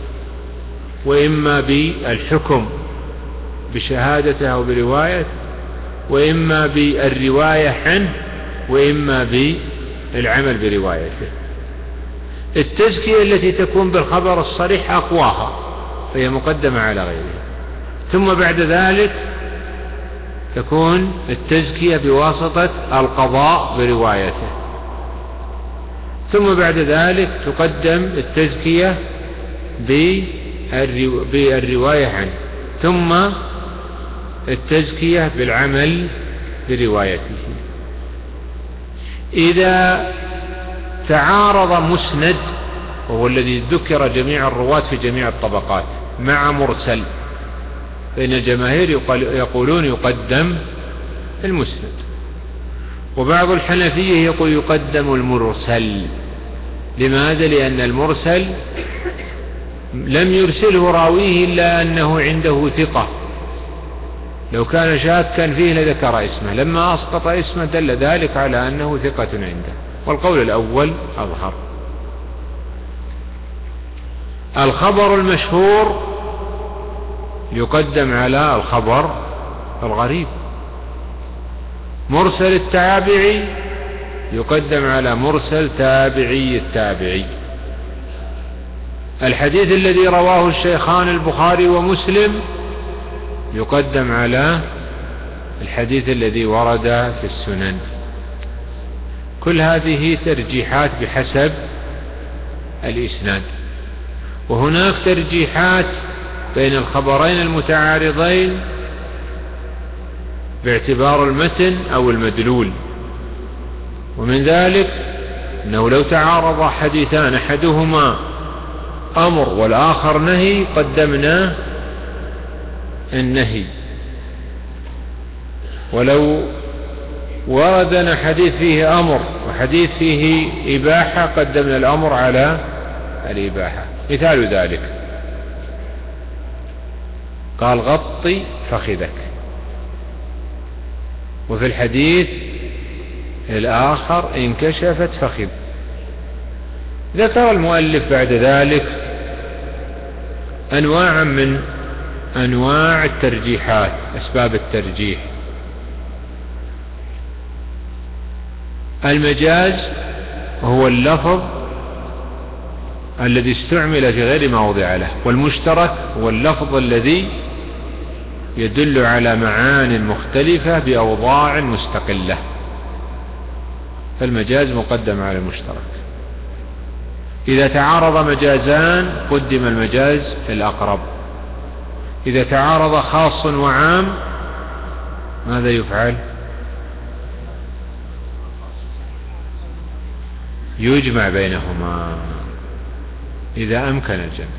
وإما بالحكم بشهادته أو برواية وإما بالرواية عنه وإما بالعمل بروايته. التزكية التي تكون بالخبر الصريح أقواها فهي مقدمة على غيرها، ثم بعد ذلك تكون التزكية بواسطة القضاء بروايته، ثم بعد ذلك تقدم التزكية بالرواية عنه، ثم التزكية بالعمل بروايته. إذا تعارض مسند وهو الذي ذكر جميع الرواة في جميع الطبقات مع مرسل، فإن الجماهير يقولون يقدم المسند، وبعض الحنفية يقول يقدم المرسل. لماذا؟ لأن المرسل لم يرسله راويه إلا أنه عنده ثقة، لو كان شاكا فيه لذكر اسمه، لما أسقط اسمه دل ذلك على أنه ثقة عنده، والقول الأول أظهر. الخبر المشهور يقدم على الخبر الغريب، مرسل التابعي يقدم على مرسل تابعي التابعي، الحديث الذي رواه الشيخان البخاري ومسلم يقدم على الحديث الذي ورد في السنن. كل هذه ترجيحات بحسب الإسناد، وهناك ترجيحات بين الخبرين المتعارضين باعتبار المتن أو المدلول، ومن ذلك أنه لو تعارض حديثان أحدهما أمر والآخر نهي قدمنا النهي. ولو وردنا حديث فيه أمر وحديث فيه إباحة قدمنا الأمر على الإباحة. مثال ذلك قال غطي فخذك، وفي الحديث الآخر انكشفت فخذ. ذكر المؤلف بعد ذلك أنواعا من أنواع الترجيحات، أسباب الترجيح. المجاز هو اللفظ الذي استعمل في غير ما وضع له، والمشترك هو اللفظ الذي يدل على معان مختلفة بأوضاع مستقلة، فالمجاز مقدم على المشترك. إذا تعارض مجازان قدم المجاز الأقرب. إذا تعارض خاص وعام ماذا يفعل؟ يجمع بينهما إذا أمكن الجمع،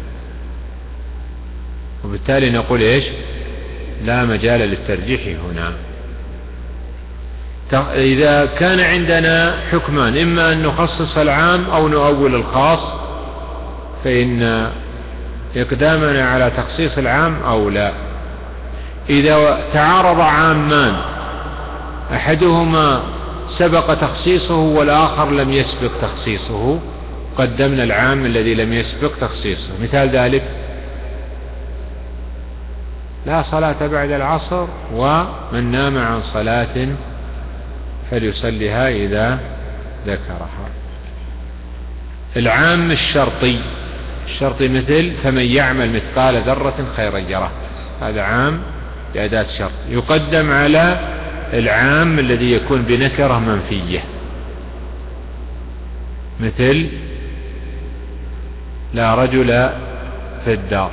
وبالتالي نقول إيش؟ لا مجال للترجيح هنا. إذا كان عندنا حكمان، إما أن نخصص العام أو نؤول الخاص، فإن إقدامنا على تخصيص العام أو لا. إذا تعارض عامان أحدهما سبق تخصيصه والآخر لم يسبق تخصيصه قدمنا العام الذي لم يسبق تخصيصه. مثال ذلك لا صلاة بعد العصر ومن نام عن صلاة فليصلها إذا ذكرها. العام الشرطي، الشرطي مثل فمن يعمل مثقال ذرة خيرا يره، هذا عام بأداة شرط، يقدم على العام الذي يكون بنكرة منفية، مثل لا رجل في الدار.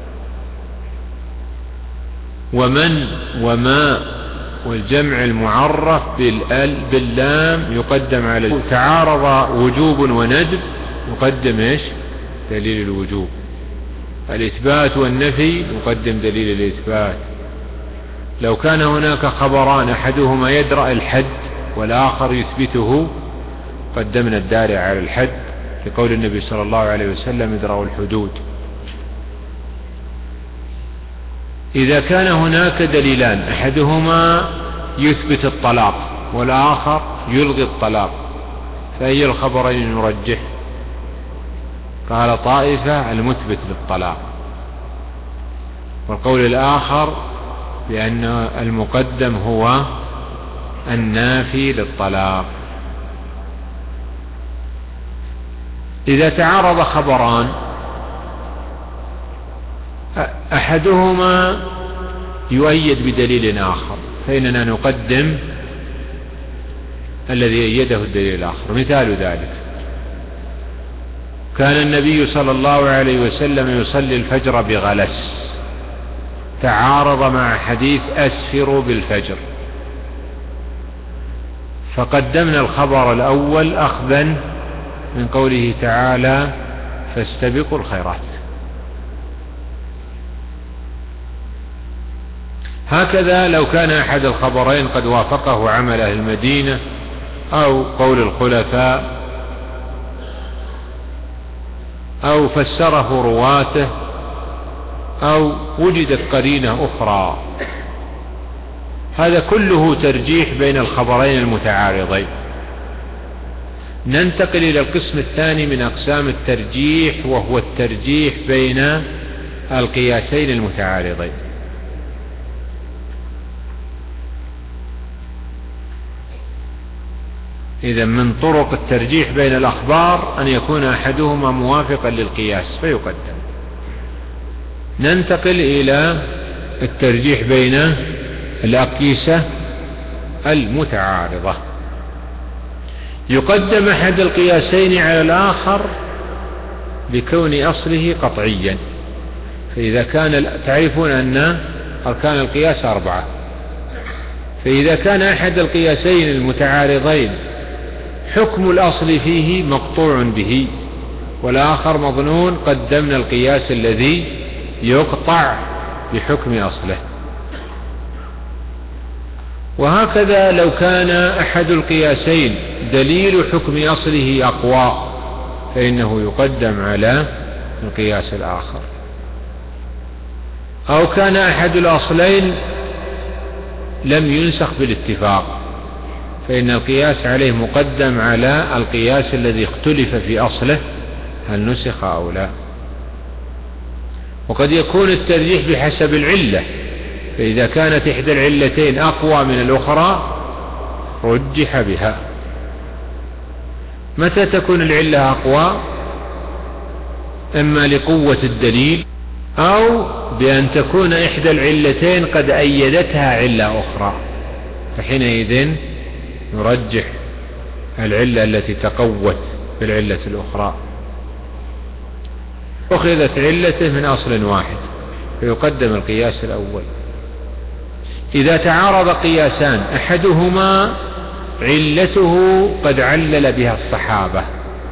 ومن وما والجمع المعرف بالال باللام يقدم على. تعارض وجوب وندب يقدم ايش؟ دليل الوجوب. الإثبات والنفي يقدم دليل الإثبات. لو كان هناك خبران أحدهما يدرأ الحد والآخر يثبته قدمنا الدارع على الحد، لقول النبي صلى الله عليه وسلم ادرأوا الحدود. إذا كان هناك دليلان أحدهما يثبت الطلاق والآخر يلغي الطلاق، فأي الخبرين نرجح؟ قال طائفة المثبت للطلاق، والقول الآخر بأن المقدم هو النافي للطلاق. إذا تعارض خبران أحدهما يؤيد بدليل آخر فإننا نقدم الذي أيده الدليل الآخر. مثال ذلك كان النبي صلى الله عليه وسلم يصلي الفجر بغلس، تعارض مع حديث أسفروا بالفجر، فقدمنا الخبر الأول أخذا من قوله تعالى فاستبقوا الخيرات. هكذا لو كان أحد الخبرين قد وافقه عمل أهل المدينة أو قول الخلفاء أو فسره رواته أو وجدت قرينة أخرى، هذا كله ترجيح بين الخبرين المتعارضين. ننتقل إلى القسم الثاني من أقسام الترجيح، وهو الترجيح بين القياسين المتعارضين. إذا من طرق الترجيح بين الأخبار أن يكون أحدهما موافقا للقياس فيقدم. ننتقل إلى الترجيح بين الأقيسة المتعارضة. يقدم أحد القياسين على الآخر بكون أصله قطعيا. فإذا كان تعرفون أن أركان القياس أربعة، فإذا كان أحد القياسين المتعارضين حكم الأصل فيه مقطوع به والآخر مظنون قدمنا القياس الذي يقطع بحكم أصله. وهكذا لو كان أحد القياسين دليل حكم أصله أقوى فإنه يقدم على القياس الآخر. أو كان أحد الأصلين لم ينسخ بالاتفاق فإن القياس عليه مقدم على القياس الذي اختلف في أصله هل نسخ أو لا. وقد يكون الترجيح بحسب العلة، فإذا كانت إحدى العلتين أقوى من الأخرى رجح بها. متى تكون العلة أقوى؟ إما لقوة الدليل أو بأن تكون إحدى العلتين قد أيدتها علة أخرى، فحينئذ نرجح العلة التي تقوت بالعلة الأخرى. أخذت علته من أصل واحد فيقدم القياس الأول. إذا تعارض قياسان أحدهما علته قد علل بها الصحابة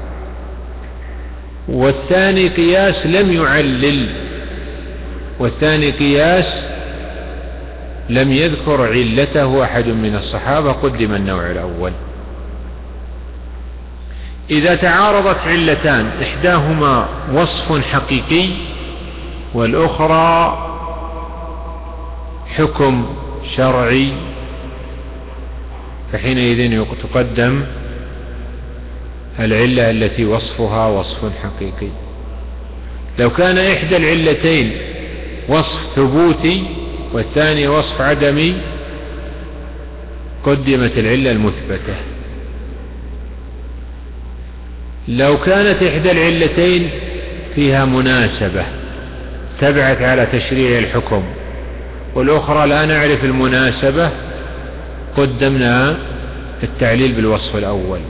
والثاني قياس لم يعلل والثاني قياس لم يذكر علته أحد من الصحابة قدم النوع الأول. إذا تعارضت علتان إحداهما وصف حقيقي والأخرى حكم شرعي فحينئذ تقدم العلة التي وصفها وصف حقيقي. لو كان إحدى العلتين وصف ثبوتي والثاني وصف عدمي قدمت العلة المثبتة. لو كانت إحدى العلتين فيها مناسبة تبعت على تشريع الحكم والأخرى لا نعرف المناسبة قدمنا التعليل بالوصف الأول.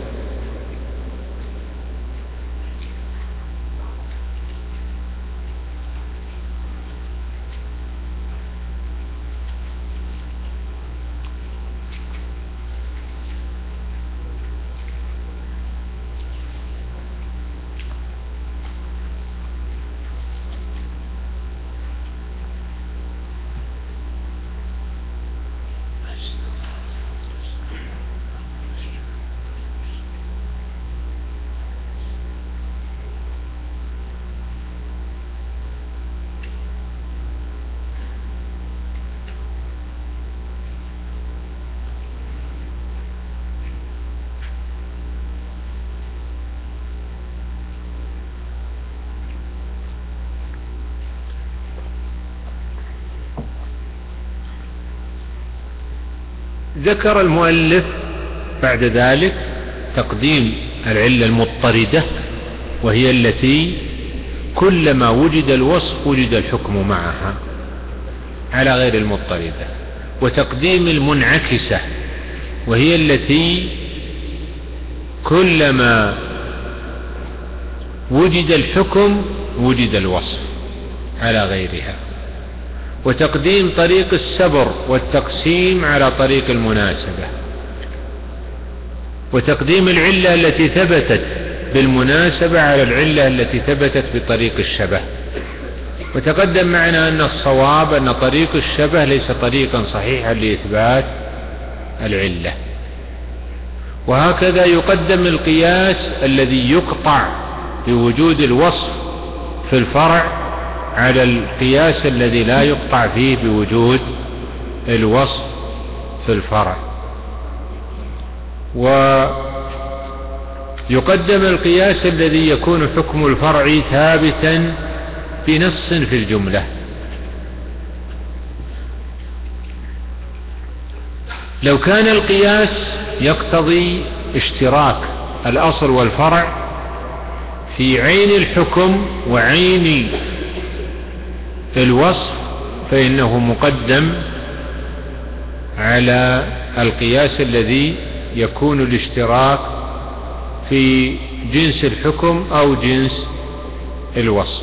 ذكر المؤلف بعد ذلك تقديم العلة المضطردة وهي التي كلما وجد الوصف وجد الحكم معها على غير المضطردة، وتقديم المنعكسة وهي التي كلما وجد الحكم وجد الوصف على غيرها، وتقديم طريق السبر والتقسيم على طريق المناسبة، وتقديم العلة التي ثبتت بالمناسبة على العلة التي ثبتت بطريق الشبه. وتقدم معنا أن الصواب أن طريق الشبه ليس طريقا صحيحا لإثبات العلة. وهكذا يقدم القياس الذي يقطع بوجود الوصف في الفرع على القياس الذي لا يقطع فيه بوجود الوصف في الفرع. ويقدم القياس الذي يكون حكم الفرع ثابتا بنص في الجملة. لو كان القياس يقتضي اشتراك الأصل والفرع في عين الحكم وعين الوصف فإنه مقدم على القياس الذي يكون الاشتراك في جنس الحكم أو جنس الوصف.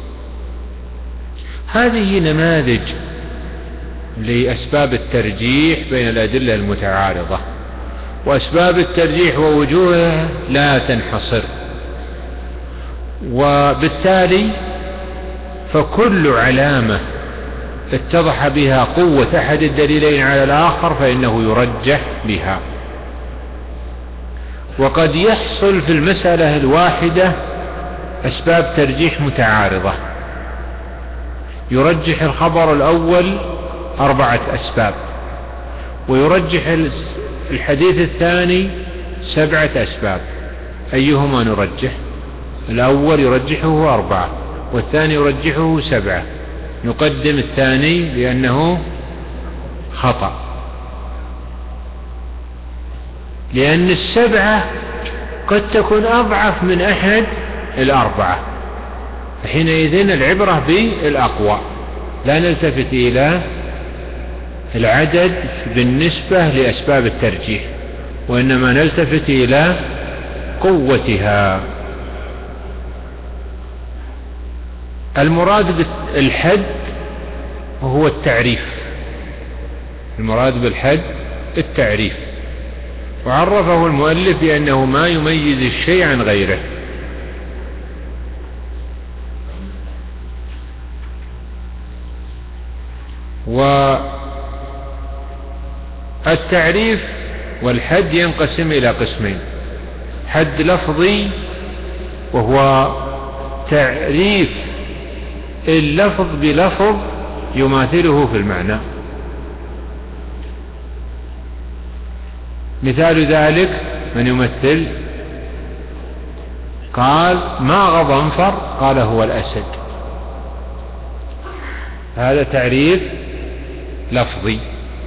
هذه نماذج لأسباب الترجيح بين الأدلة المتعارضة، وأسباب الترجيح ووجوهها لا تنحصر، وبالتالي فكل علامة اتضح بها قوة أحد الدليلين على الآخر فإنه يرجح بها. وقد يحصل في المسألة الواحدة أسباب ترجيح متعارضة، يرجح الخبر الأول أربعة أسباب، ويرجح الحديث الثاني سبعة أسباب. أيهما نرجح؟ الأول يرجحه أربعة والثاني يرجحه سبعة، نقدم الثاني لأنه خطأ، لأن السبعة قد تكون أضعف من أحد الأربعة، حينئذ العبرة بالأقوى، لا نلتفت إلى العدد بالنسبة لأسباب الترجيح، وإنما نلتفت إلى قوتها. المراد بالحد هو التعريف، المراد بالحد التعريف، وعرفه المؤلف بأنه ما يميز الشيء عن غيره. والتعريف والحد ينقسم إلى قسمين: حد لفظي وهو تعريف اللفظ بلفظ يماثله في المعنى. مثال ذلك من يمثل؟ قال ما غضنفر، قال هو الأسد، هذا تعريف لفظي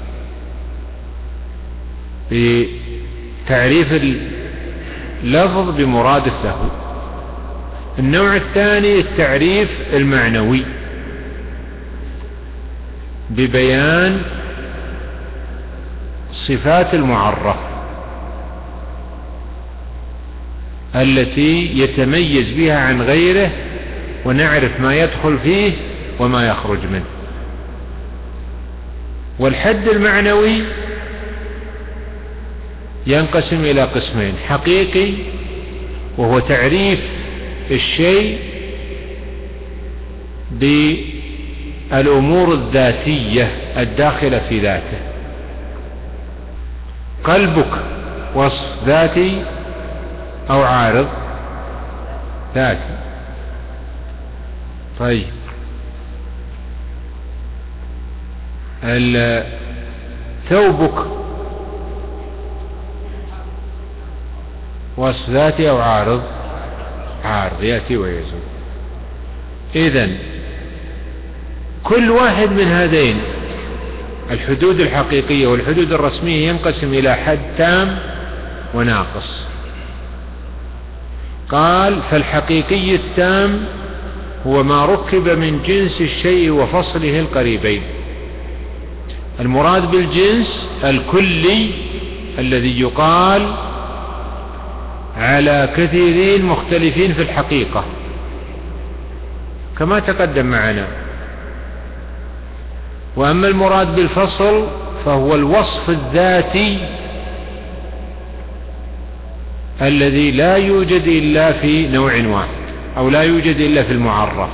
بتعريف اللفظ بمرادف له. النوع الثاني التعريف المعنوي ببيان صفات المعرف التي يتميز بها عن غيره، ونعرف ما يدخل فيه وما يخرج منه. والحد المعنوي ينقسم إلى قسمين: حقيقي وهو تعريف الشيء بالأمور الذاتية الداخلة في ذاته. قلبك وصف ذاتي أو عارض؟ ذاتي. طيب ثوبك وصف ذاتي أو عارض؟ عارض، يأتي ويزول. إذن كل واحد من هذين الحدود الحقيقية والحدود الرسمية ينقسم إلى حد تام وناقص. قال فالحقيقي التام هو ما ركب من جنس الشيء وفصله القريبين. المراد بالجنس الكلي الذي يقال على كثيرين مختلفين في الحقيقة كما تقدم معنا. وأما المراد بالفصل فهو الوصف الذاتي الذي لا يوجد إلا في نوع واحد أو لا يوجد إلا في المعرف.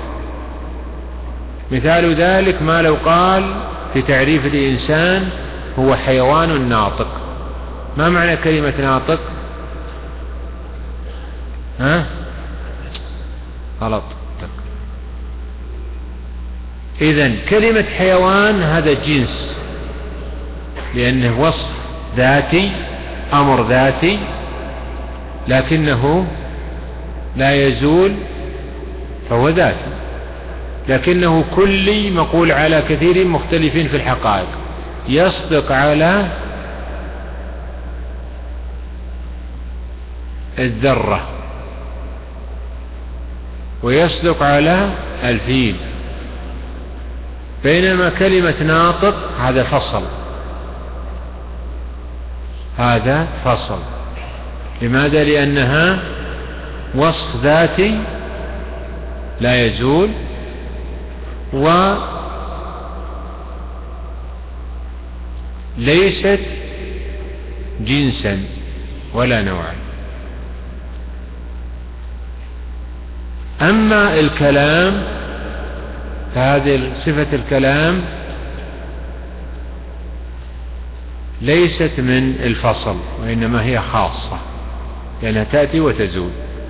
مثال ذلك ما لو قال في تعريف الإنسان هو حيوان ناطق. ما معنى كلمة ناطق؟ ها؟ غلط. إذن كلمة حيوان هذا جنس، لأنه وصف ذاتي، أمر ذاتي، لكنه لا يزول فهو ذاتي، لكنه كلي مقول على كثير مختلفين في الحقائق. يصدق على الذرة ويصدق على الفيل، بينما كلمة ناطق هذا فصل، هذا فصل. لماذا؟ لأنها وصف ذاتي لا يزول، وليست جنسا ولا نوعا. أما الكلام فهذه صفة الكلام ليست من الفصل، وإنما هي خاصة لأنها تأتي وتزول.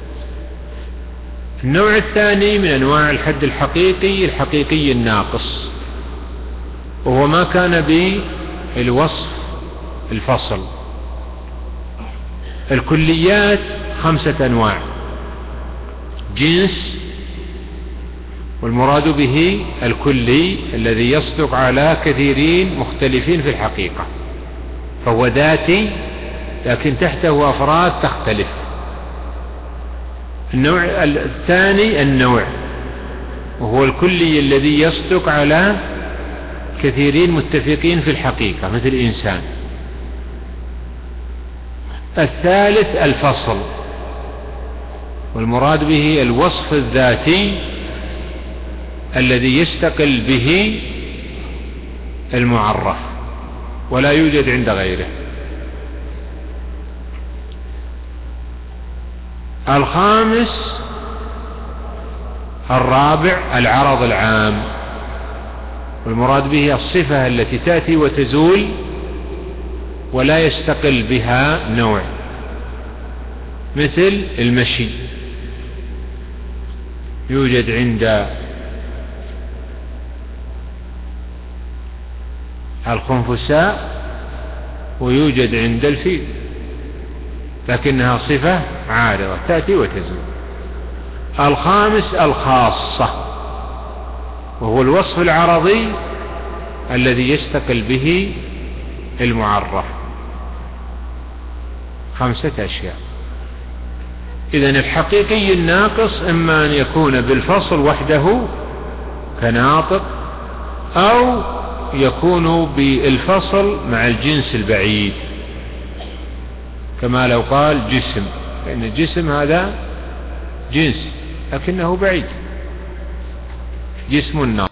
النوع الثاني من أنواع الحد الحقيقي الحقيقي الناقص، وهو ما كان بالوصف الفصل. الكليات خمسة أنواع: جنس، والمراد به الكلي الذي يصدق على كثيرين مختلفين في الحقيقة، فهو ذاتي لكن تحته أفراد تختلف. النوع الثاني النوع، وهو الكلي الذي يصدق على كثيرين متفقين في الحقيقة مثل الإنسان. الثالث الفصل، والمراد به الوصف الذاتي الذي يستقل به المعرف ولا يوجد عند غيره. الخامس الرابع العرض العام، والمراد به الصفة التي تأتي وتزول ولا يستقل بها نوع، مثل المشي يوجد عند الخنفساء ويوجد عند الفيل، لكنها صفة عارضة تأتي وتزول. الخامس الخاصة، وهو الوصف العرضي الذي يستقل به المعرف. خمسة أشياء. إذن الحقيقي الناقص إما أن يكون بالفصل وحده كناطق، أو يكون بالفصل مع الجنس البعيد، كما لو قال جسم، لأن الجسم هذا جنس لكنه بعيد، جسم ناطق.